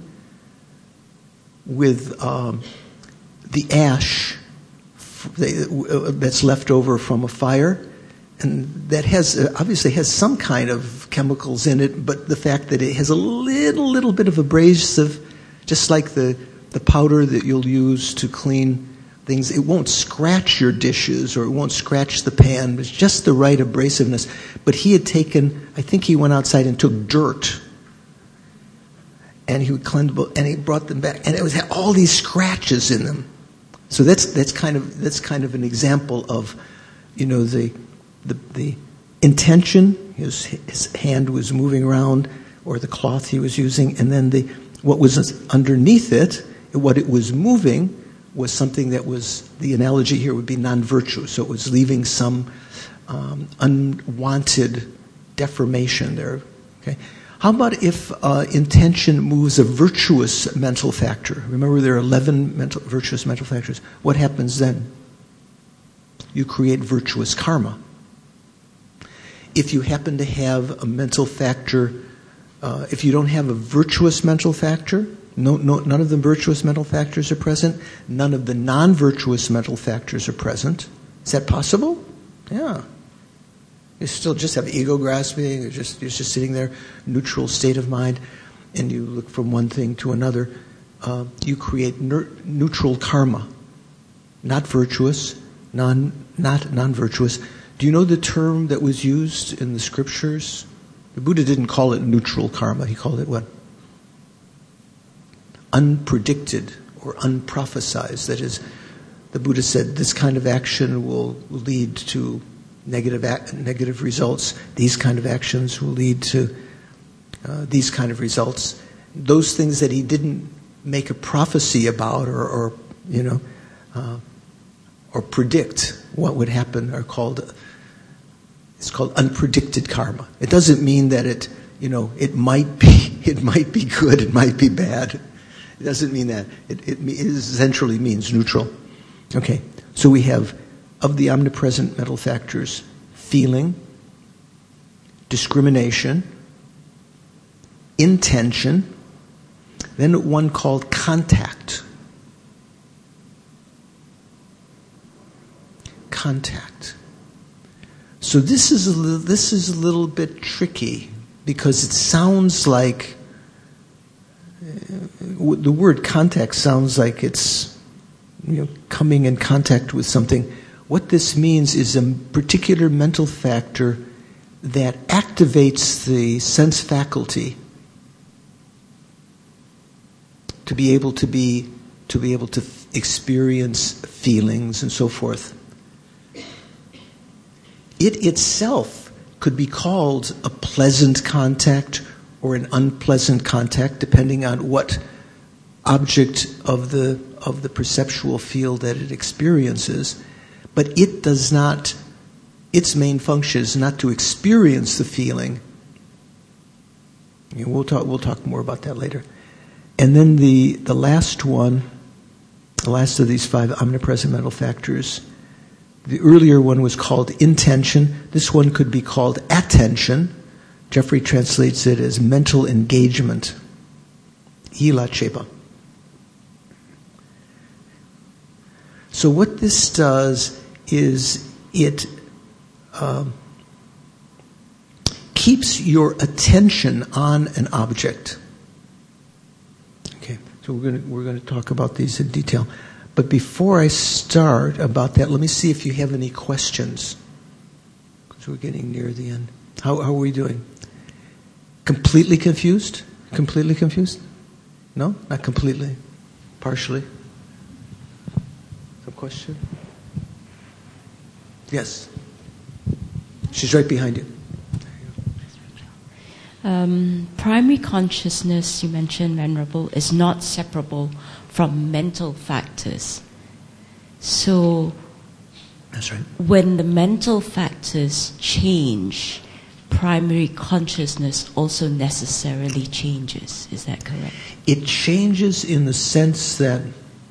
With um, the ash that's left over from a fire, and that has obviously has some kind of chemicals in it, but the fact that it has a little little bit of abrasive, just like the the powder that you'll use to clean things, it won't scratch your dishes or it won't scratch the pan. It's just the right abrasiveness. But he had taken, I think he went outside and took dirt, and he would cleanse, and he brought them back, and it was had all these scratches in them. So that's that's kind of that's kind of an example of, you know, the the, the intention. His his hand was moving around, or the cloth he was using, and then the what was underneath it, what it was moving, was something that was, the analogy here would be non-virtuous. So it was leaving some um, unwanted deformation there. Okay. How about if uh, intention moves a virtuous mental factor? Remember, there are eleven mental, virtuous mental factors. What happens then? You create virtuous karma. If you happen to have a mental factor, uh, if you don't have a virtuous mental factor, no, no, none of the virtuous mental factors are present, none of the non-virtuous mental factors are present. Is that possible? Yeah. You still just have ego grasping, you're just, you're just sitting there, neutral state of mind, and you look from one thing to another. Uh, you create ner- neutral karma, not virtuous, non, not non-virtuous. Do you know the term that was used in the scriptures? The Buddha didn't call it neutral karma, he called it what? Unpredicted or unprophesized. That is, the Buddha said this kind of action will lead to Negative ac- negative results. These kind of actions will lead to uh, these kind of results. Those things that he didn't make a prophecy about, or, or you know, uh, or predict what would happen, are called. It's called unpredicted karma. It doesn't mean that it, you know, it might be, it might be good, it might be bad. It doesn't mean that. It, it, it essentially means neutral. Okay, so we have of the omnipresent mental factors: feeling, discrimination, intention, then one called contact. Contact. So this is a little, this is a little bit tricky because it sounds like uh, the word contact sounds like it's, you know, coming in contact with something. What this means is a particular mental factor that activates the sense faculty to be able to be to be able to f- experience feelings and so forth. It itself could be called a pleasant contact or an unpleasant contact, depending on what object of the of the perceptual field that it experiences. But it does not, its main function is not to experience the feeling. We'll talk, we'll talk more about that later. And then the, the last one, the last of these five omnipresent mental factors, the earlier one was called intention. This one could be called attention. Jeffrey translates it as mental engagement. Hila chepa. So what this does is it um, keeps your attention on an object. Okay, so we're going to we're going to talk about these in detail. But before I start about that, let me see if you have any questions, because we're getting near the end. How, how are we doing? Completely confused? Completely confused? No? Not completely? Partially? Some question? Yes. She's right behind you. Um, primary consciousness, you mentioned, Venerable, is not separable from mental factors. So, that's right. When the mental factors change, primary consciousness also necessarily changes. Is that correct? It changes in the sense that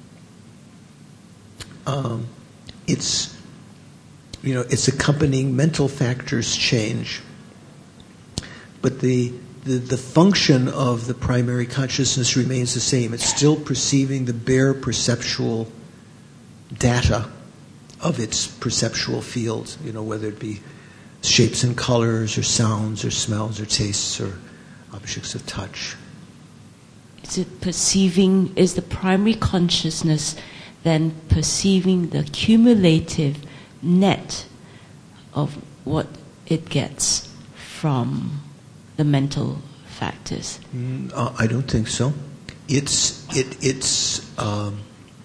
um, it's, you know, it's accompanying mental factors change. But the, the the function of the primary consciousness remains the same. It's still perceiving the bare perceptual data of its perceptual field, you know, whether it be shapes and colors or sounds or smells or tastes or objects of touch. Is it perceiving, is the primary consciousness then perceiving the cumulative net of what it gets from the mental factors? Mm, uh, I don't think so. It's it it's. Um,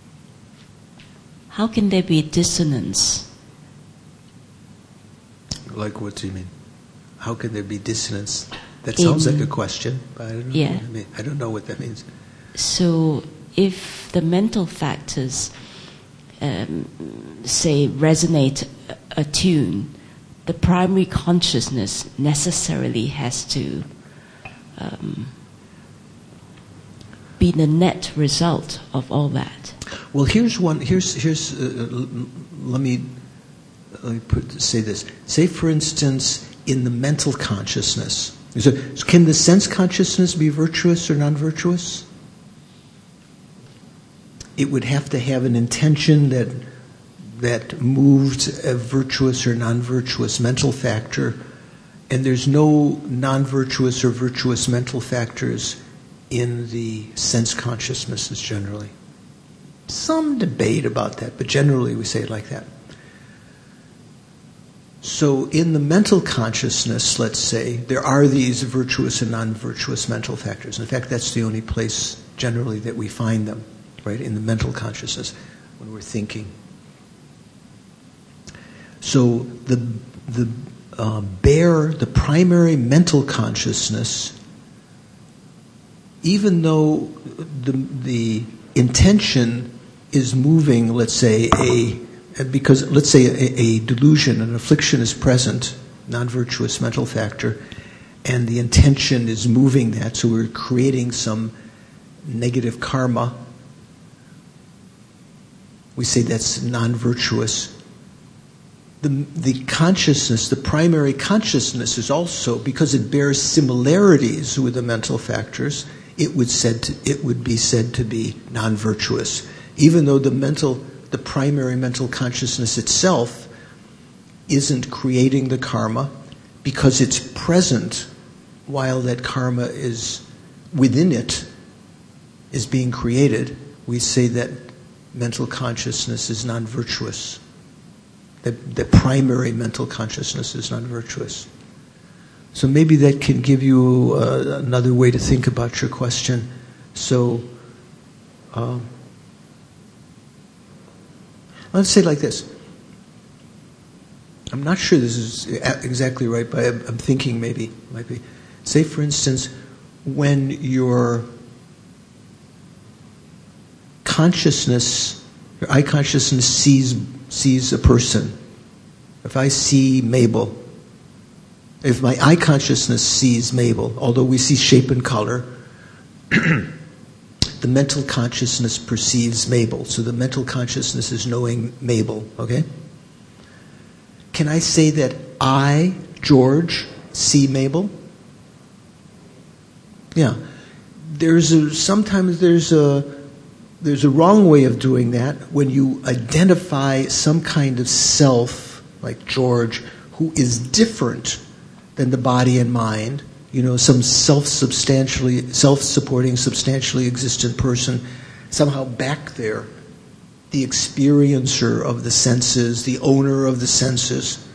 How can there be dissonance? Like what do you mean? How can there be dissonance? That sounds In, like a question, but I don't know. Yeah. What I, mean. I don't know what that means. So, if the mental factors, um, say, resonate a, a tune, the primary consciousness necessarily has to um, be the net result of all that. Well, here's one. Here's here's. Uh, let me let me put, say this. Say, for instance, in the mental consciousness, so can the sense consciousness be virtuous or non-virtuous? It would have to have an intention that that moved a virtuous or non-virtuous mental factor, and there's no non-virtuous or virtuous mental factors in the sense consciousnesses generally. Some debate about that, but generally we say it like that. So in the mental consciousness, let's say, there are these virtuous and non-virtuous mental factors. In fact, that's the only place generally that we find them, right, in the mental consciousness when we're thinking. So the the uh, bare, the primary mental consciousness, even though the the intention is moving, let's say, a because let's say a, a delusion, an affliction is present, non-virtuous mental factor, and the intention is moving that, so we're creating some negative karma. We say that's non-virtuous. the, the consciousness, the primary consciousness is also, because it bears similarities with the mental factors, it would, said to, it would be said to be non-virtuous. Even though the mental, the primary mental consciousness itself isn't creating the karma, because it's present while that karma is within it, is being created, we say that mental consciousness is non-virtuous. The, the primary mental consciousness is non-virtuous. So maybe that can give you uh, another way to think about your question. So, uh, let's say it like this. I'm not sure this is exactly right, but I'm, I'm thinking maybe might be. Say, for instance, when your consciousness, your eye consciousness sees sees a person. If I see Mabel, if my eye consciousness sees Mabel, although we see shape and color, the mental consciousness perceives Mabel. So the mental consciousness is knowing Mabel, okay? Can I say that I, George, see Mabel? Yeah. There's a, sometimes there's a there's a wrong way of doing that when you identify some kind of self, like George, who is different than the body and mind, you know, some self-substantially, self-supporting, substantially existent person, somehow back there, the experiencer of the senses, the owner of the senses.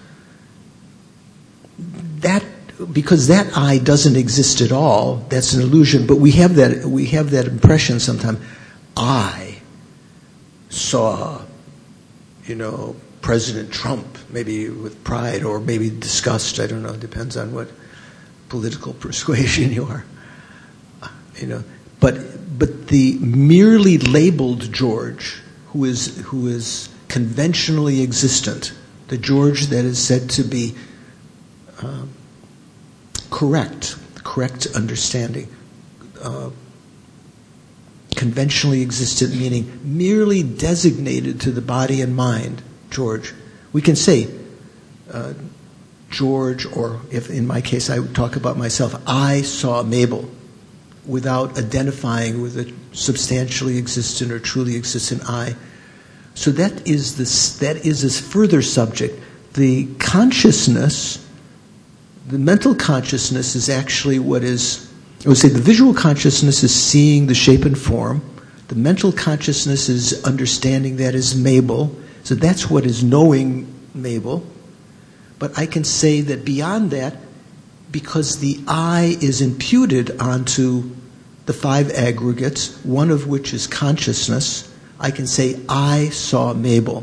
That, because that I doesn't exist at all, that's an illusion, but we have that, we have that impression sometimes. I saw, you know, President Trump, maybe with pride or maybe disgust, I don't know, it depends on what political persuasion you are. You know, but but the merely labeled George, who is who is conventionally existent, the George that is said to be uh, correct, correct understanding, uh, conventionally existent meaning merely designated to the body and mind, George. We can say uh, George, or if in my case I would talk about myself, I saw Mabel, without identifying with a substantially existent or truly existent I. So that is this, that is this further subject. The consciousness, the mental consciousness is actually what is, I would say the visual consciousness is seeing the shape and form. The mental consciousness is understanding that as Mabel. So that's what is knowing Mabel. But I can say that beyond that, because the I is imputed onto the five aggregates, one of which is consciousness, I can say, I saw Mabel.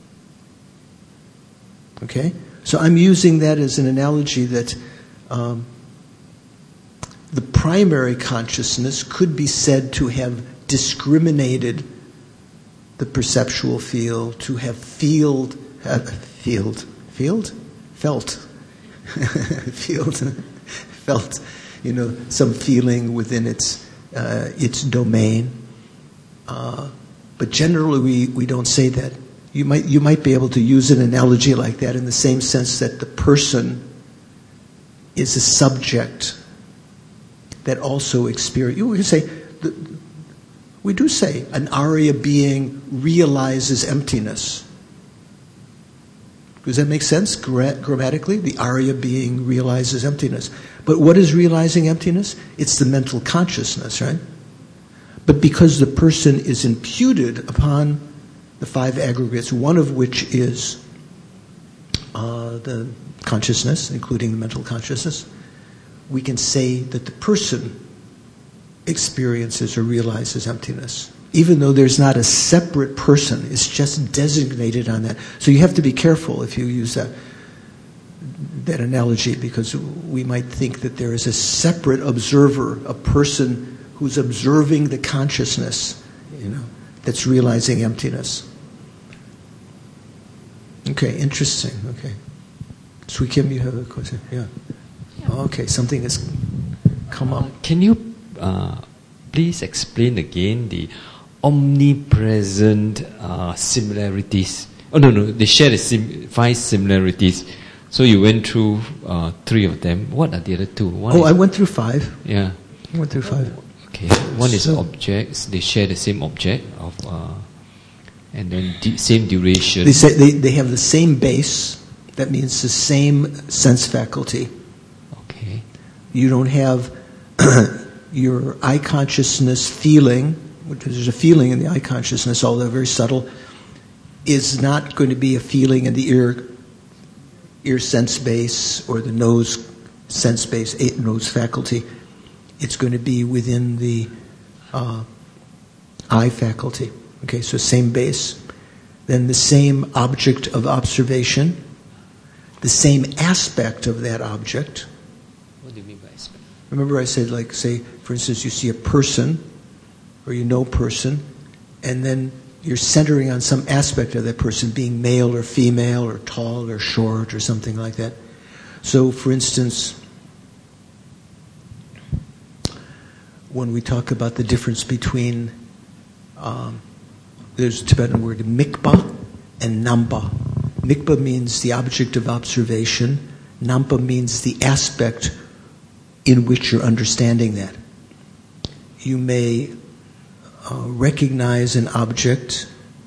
Okay? So I'm using that as an analogy that um, the primary consciousness could be said to have discriminated the perceptual field, to have field, uh, field, field? Felt. field, felt, you know, some feeling within its uh, its domain. Uh, but generally we, we don't say that. You might you might be able to use an analogy like that in the same sense that the person is a subject that also experience. You can say, the, we do say an Arya being realizes emptiness. Does that make sense gra- grammatically? The Arya being realizes emptiness. But what is realizing emptiness? It's the mental consciousness, right? But because the person is imputed upon the five aggregates, one of which is uh, the consciousness, including the mental consciousness, we can say that the person experiences or realizes emptiness. Even though there's not a separate person, it's just designated on that. So you have to be careful if you use that that analogy, because we might think that there is a separate observer, a person who's observing the consciousness, you know, that's realizing emptiness. Okay, interesting. Okay. Sui Kim, you have a question? Yeah. Yeah. Okay, something has come up. Uh, can you uh, please explain again the omnipresent uh, similarities Oh no, no, they share the sim- five similarities. So you went through uh, three of them. What are the other two? One Oh, is, I went through five. yeah. I went through five. Okay. One is So- objects. They share the same object of, uh, and then the same duration. They say they, they have the same base. That means the same sense faculty. Okay. You don't have your eye consciousness feeling, which is there's a feeling in the eye consciousness, although very subtle, is not going to be a feeling in the ear ear sense base or the nose sense base, eight nose faculty. It's going to be within the uh, eye faculty. Okay, so same base. Then the same object of observation, the same aspect of that object. What do you mean by aspect? Remember I said, like, say, for instance, you see a person, or you know a person, and then you're centering on some aspect of that person, being male or female, or tall or short, or something like that. So, for instance, when we talk about the difference between, um, there's a Tibetan word, mikpa and nampa. Mikpa means the object of observation. Nampa means the aspect in which you're understanding that. You may uh, recognize an object,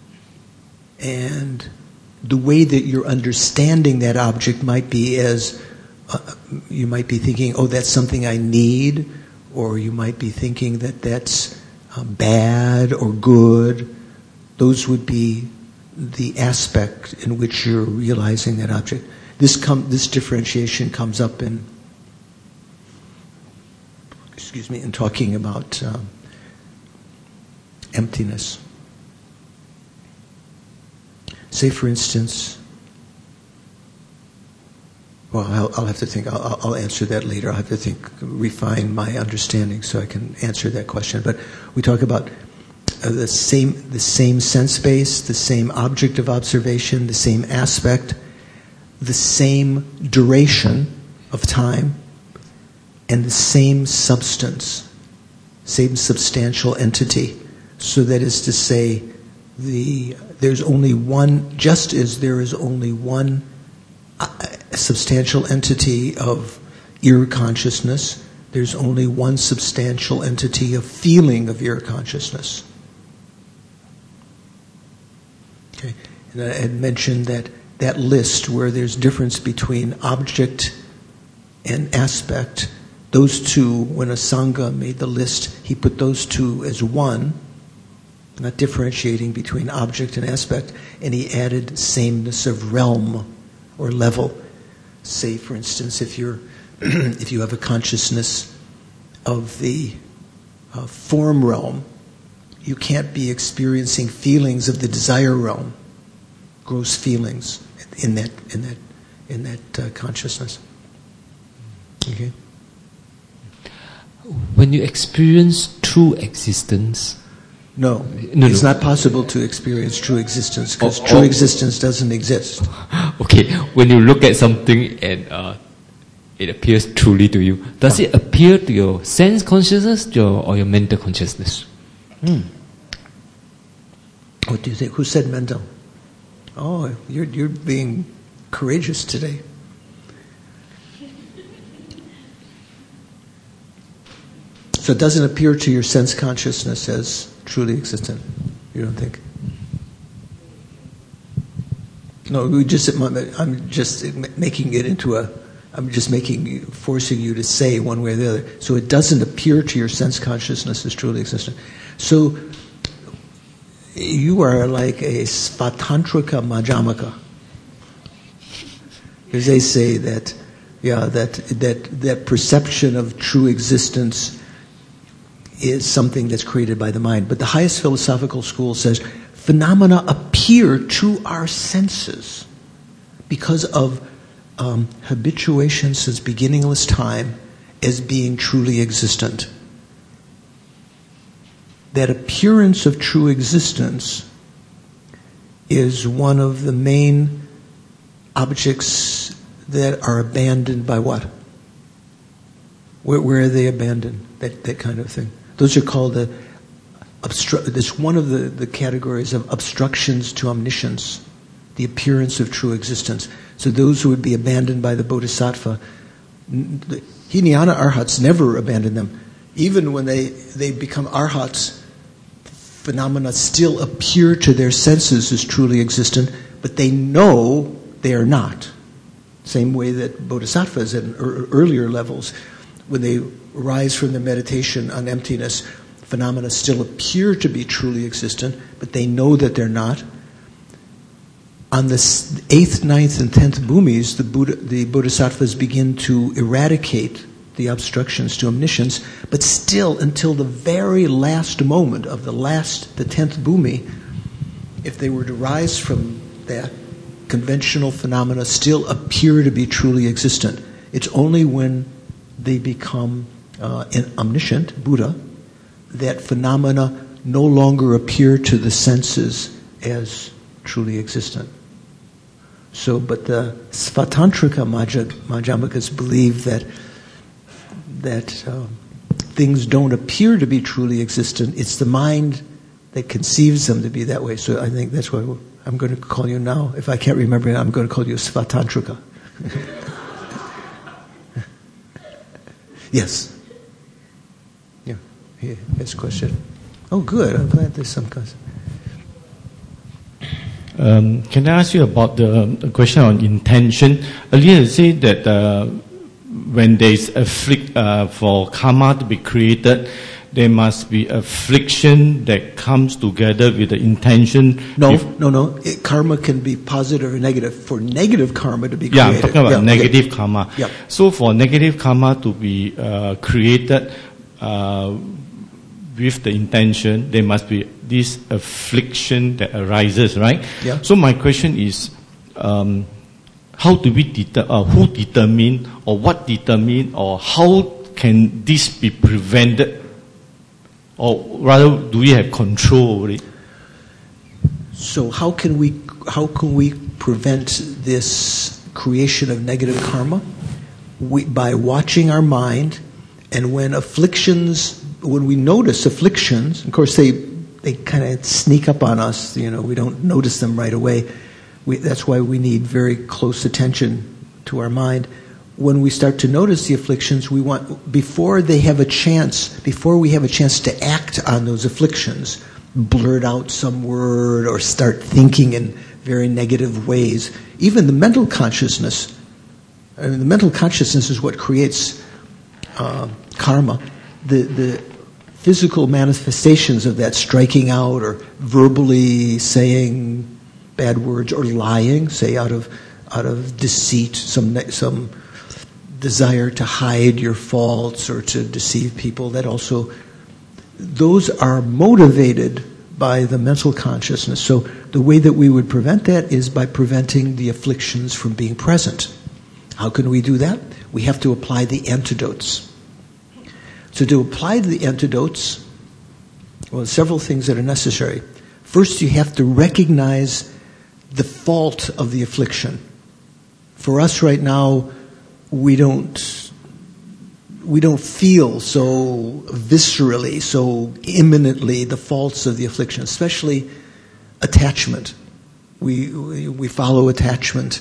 and the way that you're understanding that object might be as, uh, you might be thinking, oh, that's something I need, or you might be thinking that that's uh, bad or good. Those would be the aspect in which you're realizing that object. This com- this differentiation comes up in, excuse me, in talking about um, emptiness. Say, for instance, well, I'll, I'll have to think. I'll, I'll answer that later. I'll have to think, refine my understanding so I can answer that question. But we talk about uh, the same, the same sense base, the same object of observation, the same aspect, the same duration of time, and the same substance, same substantial entity. So that is to say, the there's only one, just as there is only one uh, substantial entity of ear consciousness, there's only one substantial entity of feeling of ear consciousness. Okay, and I had mentioned that that list where there's difference between object and aspect, those two, when a Sangha made the list, he put those two as one, not differentiating between object and aspect, and he added sameness of realm or level. Say, for instance, if you're if you have a consciousness of the uh, form realm, you can't be experiencing feelings of the desire realm, gross feelings in that in that in that uh, consciousness. Okay. When you experience true existence, No, No, it's no. not possible to experience true existence because Oh, true oh. existence doesn't exist. okay, when you look at something and uh, it appears truly to you, does it appear to your sense consciousness to your, or your mental consciousness? Hmm. What do you think? Who said mental? Oh, you're you're being courageous today. So it doesn't appear to your sense consciousness as truly existent. You don't think? No, we just. I'm just making it into a. I'm just making, forcing you to say one way or the other. So it doesn't appear to your sense consciousness as truly existent. So you are like a Svatantrika Majamaka, because they say that, yeah, that that that perception of true existence is something that's created by the mind. But the highest philosophical school says phenomena appear to our senses because of um, habituation since beginningless time as being truly existent. That appearance of true existence is one of the main objects that are abandoned by what? Where, where are they abandoned? That that kind of thing. Those are called the obstru- That's one of the, the categories of obstructions to omniscience. the appearance of true existence. So those who would be abandoned by the bodhisattva, the Hinayana arhats never abandon them. Even when they, they become arhats, phenomena still appear to their senses as truly existent, but they know they are not. Same way that bodhisattvas at earlier levels, when they rise from the meditation on emptiness, phenomena still appear to be truly existent, but they know that they're not. On the eighth, ninth, and tenth bhumis, the, Buddha, the bodhisattvas begin to eradicate the obstructions to omniscience, but still, until the very last moment of the last, the tenth bhumi, if they were to rise from that, conventional phenomena still appear to be truly existent. It's only when they become uh, an omniscient, Buddha, that phenomena no longer appear to the senses as truly existent. So, but the Svatantrika Madhyamikas believe that that uh, things don't appear to be truly existent. It's the mind that conceives them to be that way. So I think that's why I'm going to call you now. If I can't remember it, I'm going to call you Svatantrika. Yes. Yeah. He has a question. Oh, good. I'm glad there's some question. Um, can I ask you about the, the question on intention? Earlier you said that uh, when there is afflict uh, for karma to be created, there must be affliction that comes together with the intention. No, with, no, no. It, karma can be positive or negative. For negative karma to be yeah, created. I'm talking about yeah, negative okay. karma. Yeah. So for negative karma to be uh, created uh, with the intention, there must be this affliction that arises, right? Yeah. So my question is, um, how do we deter, uh, who determine or what determine or how can this be prevented? Or rather, do we have control over it? So how can we how can we prevent this creation of negative karma? We, by watching our mind, and when afflictions, when we notice afflictions, of course they they kind of sneak up on us. You know, we don't notice them right away. We, that's why we need very close attention to our mind. When we start to notice the afflictions, we want, before they have a chance, before we have a chance to act on those afflictions, blurt out some word or start thinking in very negative ways. Even the mental consciousness, I mean, the mental consciousness is what creates uh, karma. The the physical manifestations of that, striking out or verbally saying bad words or lying, say out of out of deceit, some some. desire to hide your faults or to deceive people, that also, those are motivated by the mental consciousness. So the way that we would prevent that is by preventing the afflictions from being present. How can we do that? We have to apply the antidotes. So to apply the antidotes, well, several things that are necessary. First, you have to recognize the fault of the affliction. For us right now, we don't we don't feel so viscerally, so imminently the faults of the affliction, especially attachment. We we, we follow attachment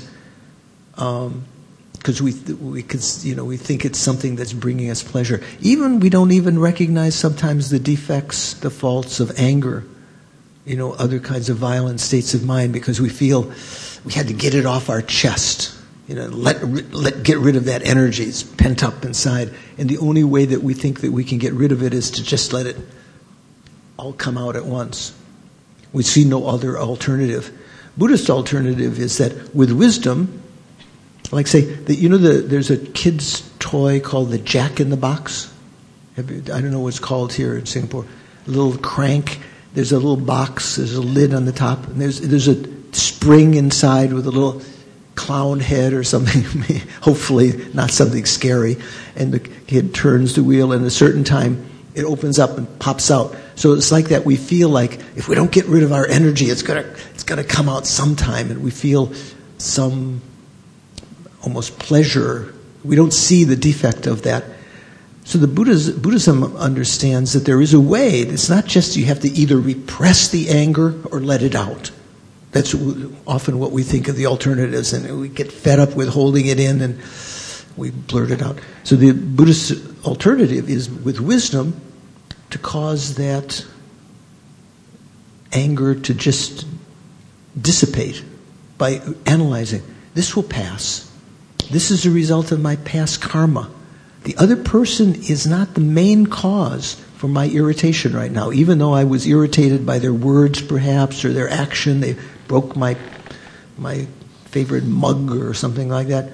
because um, we we could, you know we think it's something that's bringing us pleasure. Even we don't even recognize sometimes the defects, the faults of anger, you know, other kinds of violent states of mind, because we feel we had to get it off our chest. You know, let, let get rid of that energy. It's pent up inside. And the only way that we think that we can get rid of it is to just let it all come out at once. We see no other alternative. Buddhist alternative is that with wisdom, like say, that you know, the, there's a kid's toy called the Jack in the Box. Have you, I don't know what it's called here in Singapore. A little crank. There's a little box. There's a lid on the top. And there's there's a spring inside with a little clown head or something, hopefully not something scary, and the kid turns the wheel, and at a certain time it opens up and pops out. So it's like that. We feel like if we don't get rid of our energy, it's gonna it's gonna come out sometime, and we feel some almost pleasure. We don't see the defect of that. So the Buddha's, Buddhism understands that there is a way. It's not just you have to either repress the anger or let it out. That's often what we think of the alternatives, and we get fed up with holding it in and we blurt it out. So the Buddhist alternative is, with wisdom, to cause that anger to just dissipate by analyzing. This will pass. This is a result of my past karma. The other person is not the main cause for my irritation right now, even though I was irritated by their words perhaps, or their action. They broke my my favorite mug or something like that.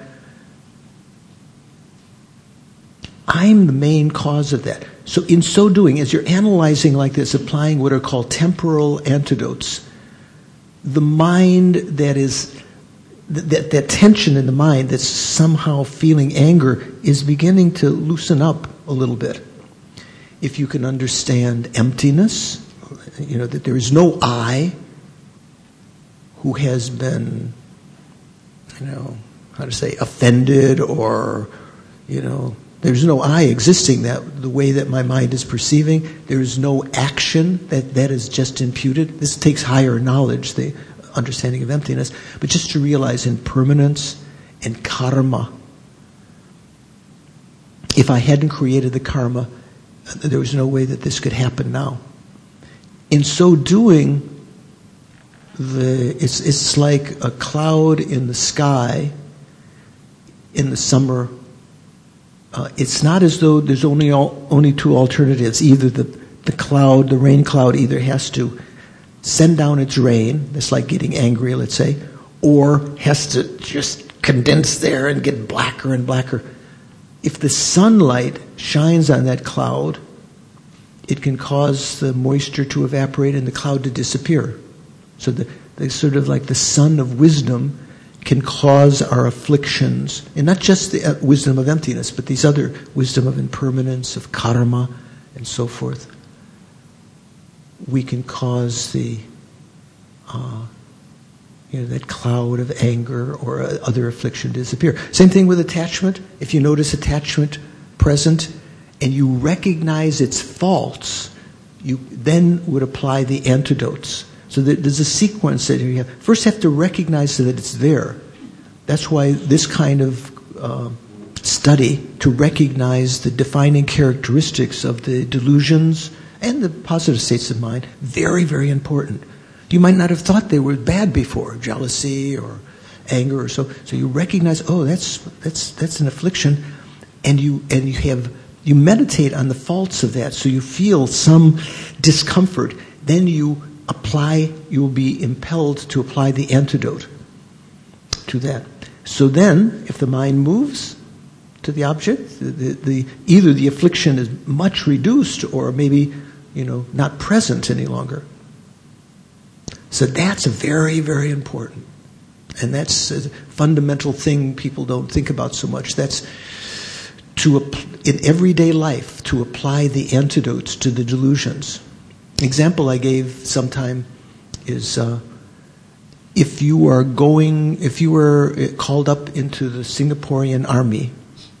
I'm the main cause of that. So in so doing, as you're analyzing like this, applying what are called temporal antidotes, the mind that is, that, that tension in the mind that's somehow feeling anger is beginning to loosen up a little bit. If you can understand emptiness, you know, that there is no I who has been, you know, how to say, offended, or, you know, there's no I existing that the way that my mind is perceiving. There is no action that, that is just imputed. This takes higher knowledge, the understanding of emptiness, but just to realize impermanence and karma. If I hadn't created the karma, there was no way that this could happen now. In so doing, the it's it's like a cloud in the sky in the summer. Uh, it's not as though there's only all, only two alternatives. Either the, the cloud, the rain cloud, either has to send down its rain, that's like getting angry, let's say, or has to just condense there and get blacker and blacker. If the sunlight shines on that cloud, it can cause the moisture to evaporate and the cloud to disappear. So the, the sort of like the sun of wisdom can cause our afflictions, and not just the wisdom of emptiness, but these other wisdom of impermanence, of karma, and so forth. We can cause the, uh, you know, that cloud of anger or other affliction to disappear. Same thing with attachment. If you notice attachment present and you recognize its faults, you then would apply the antidotes. So there's a sequence that you have. First, have to recognize that it's there. That's why this kind of uh, study, to recognize the defining characteristics of the delusions and the positive states of mind, very, very important. You might not have thought they were bad before, jealousy or anger or so. So you recognize, oh, that's that's that's an affliction, and you and you have you meditate on the faults of that, so you feel some discomfort. Then you apply, you will be impelled to apply the antidote to that. So then, if the mind moves to the object, the, the, the either the affliction is much reduced or maybe, you know, not present any longer. So that's very, very important. And that's a fundamental thing people don't think about so much. That's to, in everyday life, to apply the antidotes to the delusions. Example I gave sometime is uh, if you are going, if you were called up into the Singaporean army,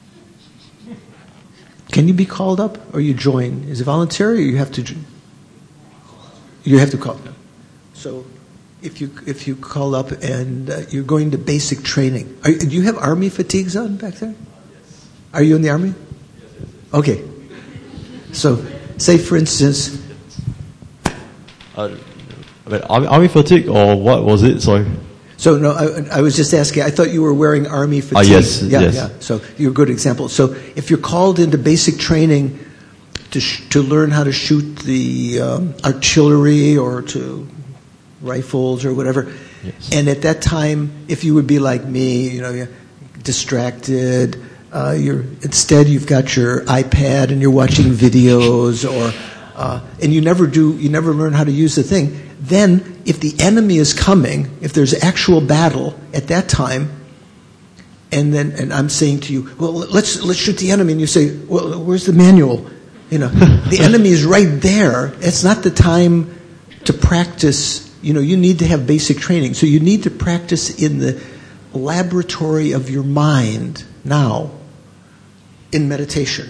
can you be called up or you join? Is it voluntary or you have to? You have to call. So if you if you call up and uh, you're going to basic training, are, do you have army fatigues on back there? Yes. Are you in the army? Yes. yes, yes. Okay. So say for instance. Uh, army, army fatigue, or what was it? Sorry. So no, I, I was just asking. I thought you were wearing army fatigue. Ah, yes, yeah, yes. yeah. So you're a good example. So if you're called into basic training to sh- to learn how to shoot the um, artillery or to rifles or whatever, yes. And at that time, if you would be like me, you know, you're distracted. Uh, you're instead you've got your iPad and you're watching videos or. Uh, and you never do, you never learn how to use the thing. Then, if the enemy is coming, if there's actual battle at that time, and then, and I'm saying to you, well, let's let's shoot the enemy, and you say, well, where's the manual? You know, the enemy is right there. It's not the time to practice. You know, you need to have basic training, so you need to practice in the laboratory of your mind now, in meditation.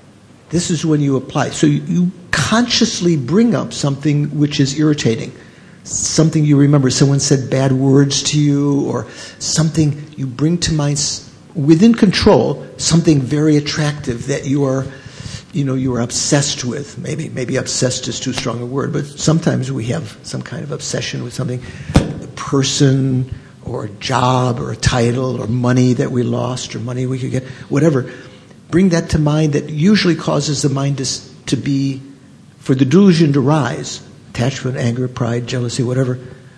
This is when you apply. So you consciously bring up something which is irritating. something you remember, someone said bad words to you, or something you bring to mind within control, something very attractive that you are, you know, you are obsessed with. Maybe, maybe obsessed is too strong a word, but sometimes we have some kind of obsession with something, a person, or a job, or a title, or money that we lost, or money we could get, whatever. Bring that to mind. That usually causes the mind to, to be, for the delusion to rise. Attachment, anger, pride, jealousy, whatever.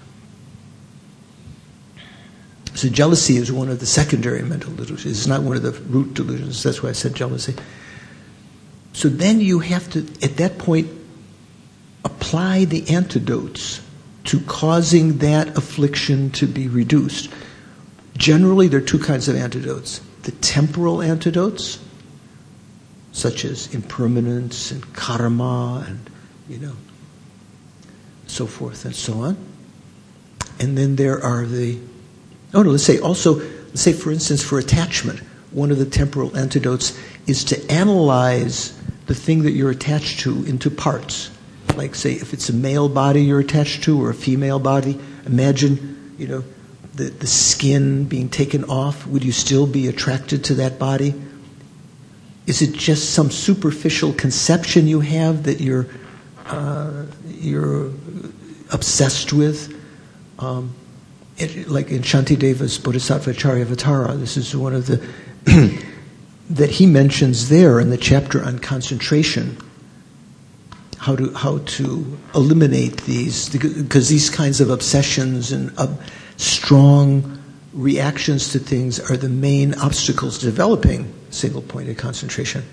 So jealousy is one of the secondary mental delusions. It's not one of the root delusions. That's why I said jealousy. So then you have to, at that point, apply the antidotes to causing that affliction to be reduced. Generally, there are two kinds of antidotes. The temporal antidotes, such as impermanence and karma and, you know, so forth and so on. And then there are the, oh no, let's say also, let's say for instance for attachment, one of the temporal antidotes is to analyze the thing that you're attached to into parts. Like, say, if it's a male body you're attached to or a female body, imagine, you know, the, the skin being taken off. Would you still be attracted to that body? Is it just some superficial conception you have that you're uh, you're obsessed with? Um, it, like in Shantideva's Bodhisattva Charyavatara, this is one of the that he mentions there in the chapter on concentration. How to how to eliminate these, because these kinds of obsessions and uh, strong reactions to things are the main obstacles to developing single-pointed concentration.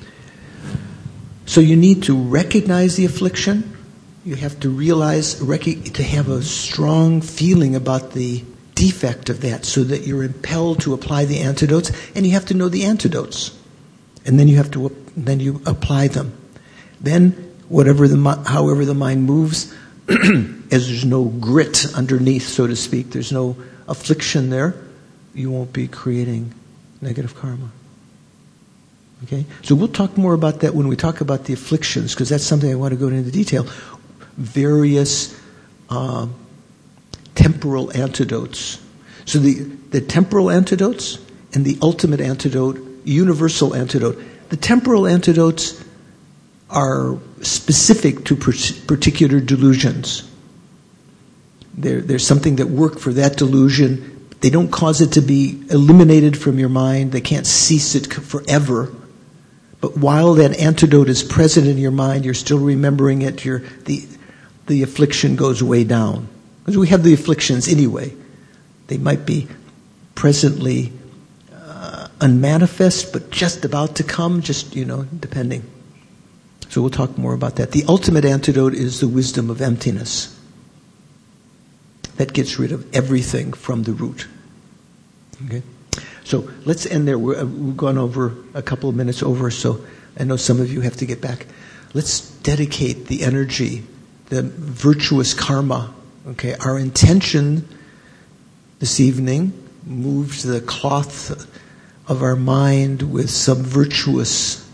So you need to recognize the affliction. You have to realize, rec- to have a strong feeling about the defect of that, so that you're impelled to apply the antidotes, and you have to know the antidotes, and then you have to then you apply them. Then. Whatever the, however the mind moves, as there's no grit underneath, so to speak, there's no affliction there, you won't be creating negative karma. Okay? So we'll talk more about that when we talk about the afflictions, because that's something I want to go into detail. Various uh, temporal antidotes. So the, the temporal antidotes and the ultimate antidote, universal antidote. The temporal antidotes are specific to particular delusions. They're, there's something that worked for that delusion. They don't cause it to be eliminated from your mind. They can't cease it forever. But while that antidote is present in your mind, you're still remembering it. You're, the, the affliction goes way down. Because we have the afflictions anyway. They might be presently uh, unmanifest, but just about to come, just, you know, depending. So we'll talk more about that. The ultimate antidote is the wisdom of emptiness. That gets rid of everything from the root. Okay? So let's end there. We're, we've gone over a couple of minutes over, so I know some of you have to get back. Let's dedicate the energy, the virtuous karma. Okay, our intention this evening moves the cloth of our mind with some virtuous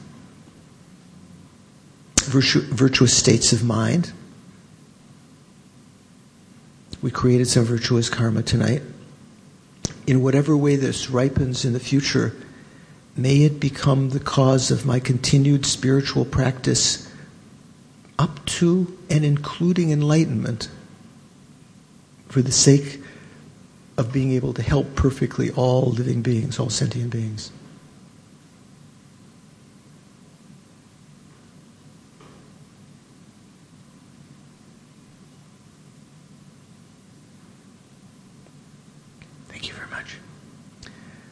Virtu- virtuous states of mind. We created some virtuous karma tonight. In whatever way this ripens in the future, may it become the cause of my continued spiritual practice up to and including enlightenment, for the sake of being able to help perfectly all living beings, all sentient beings.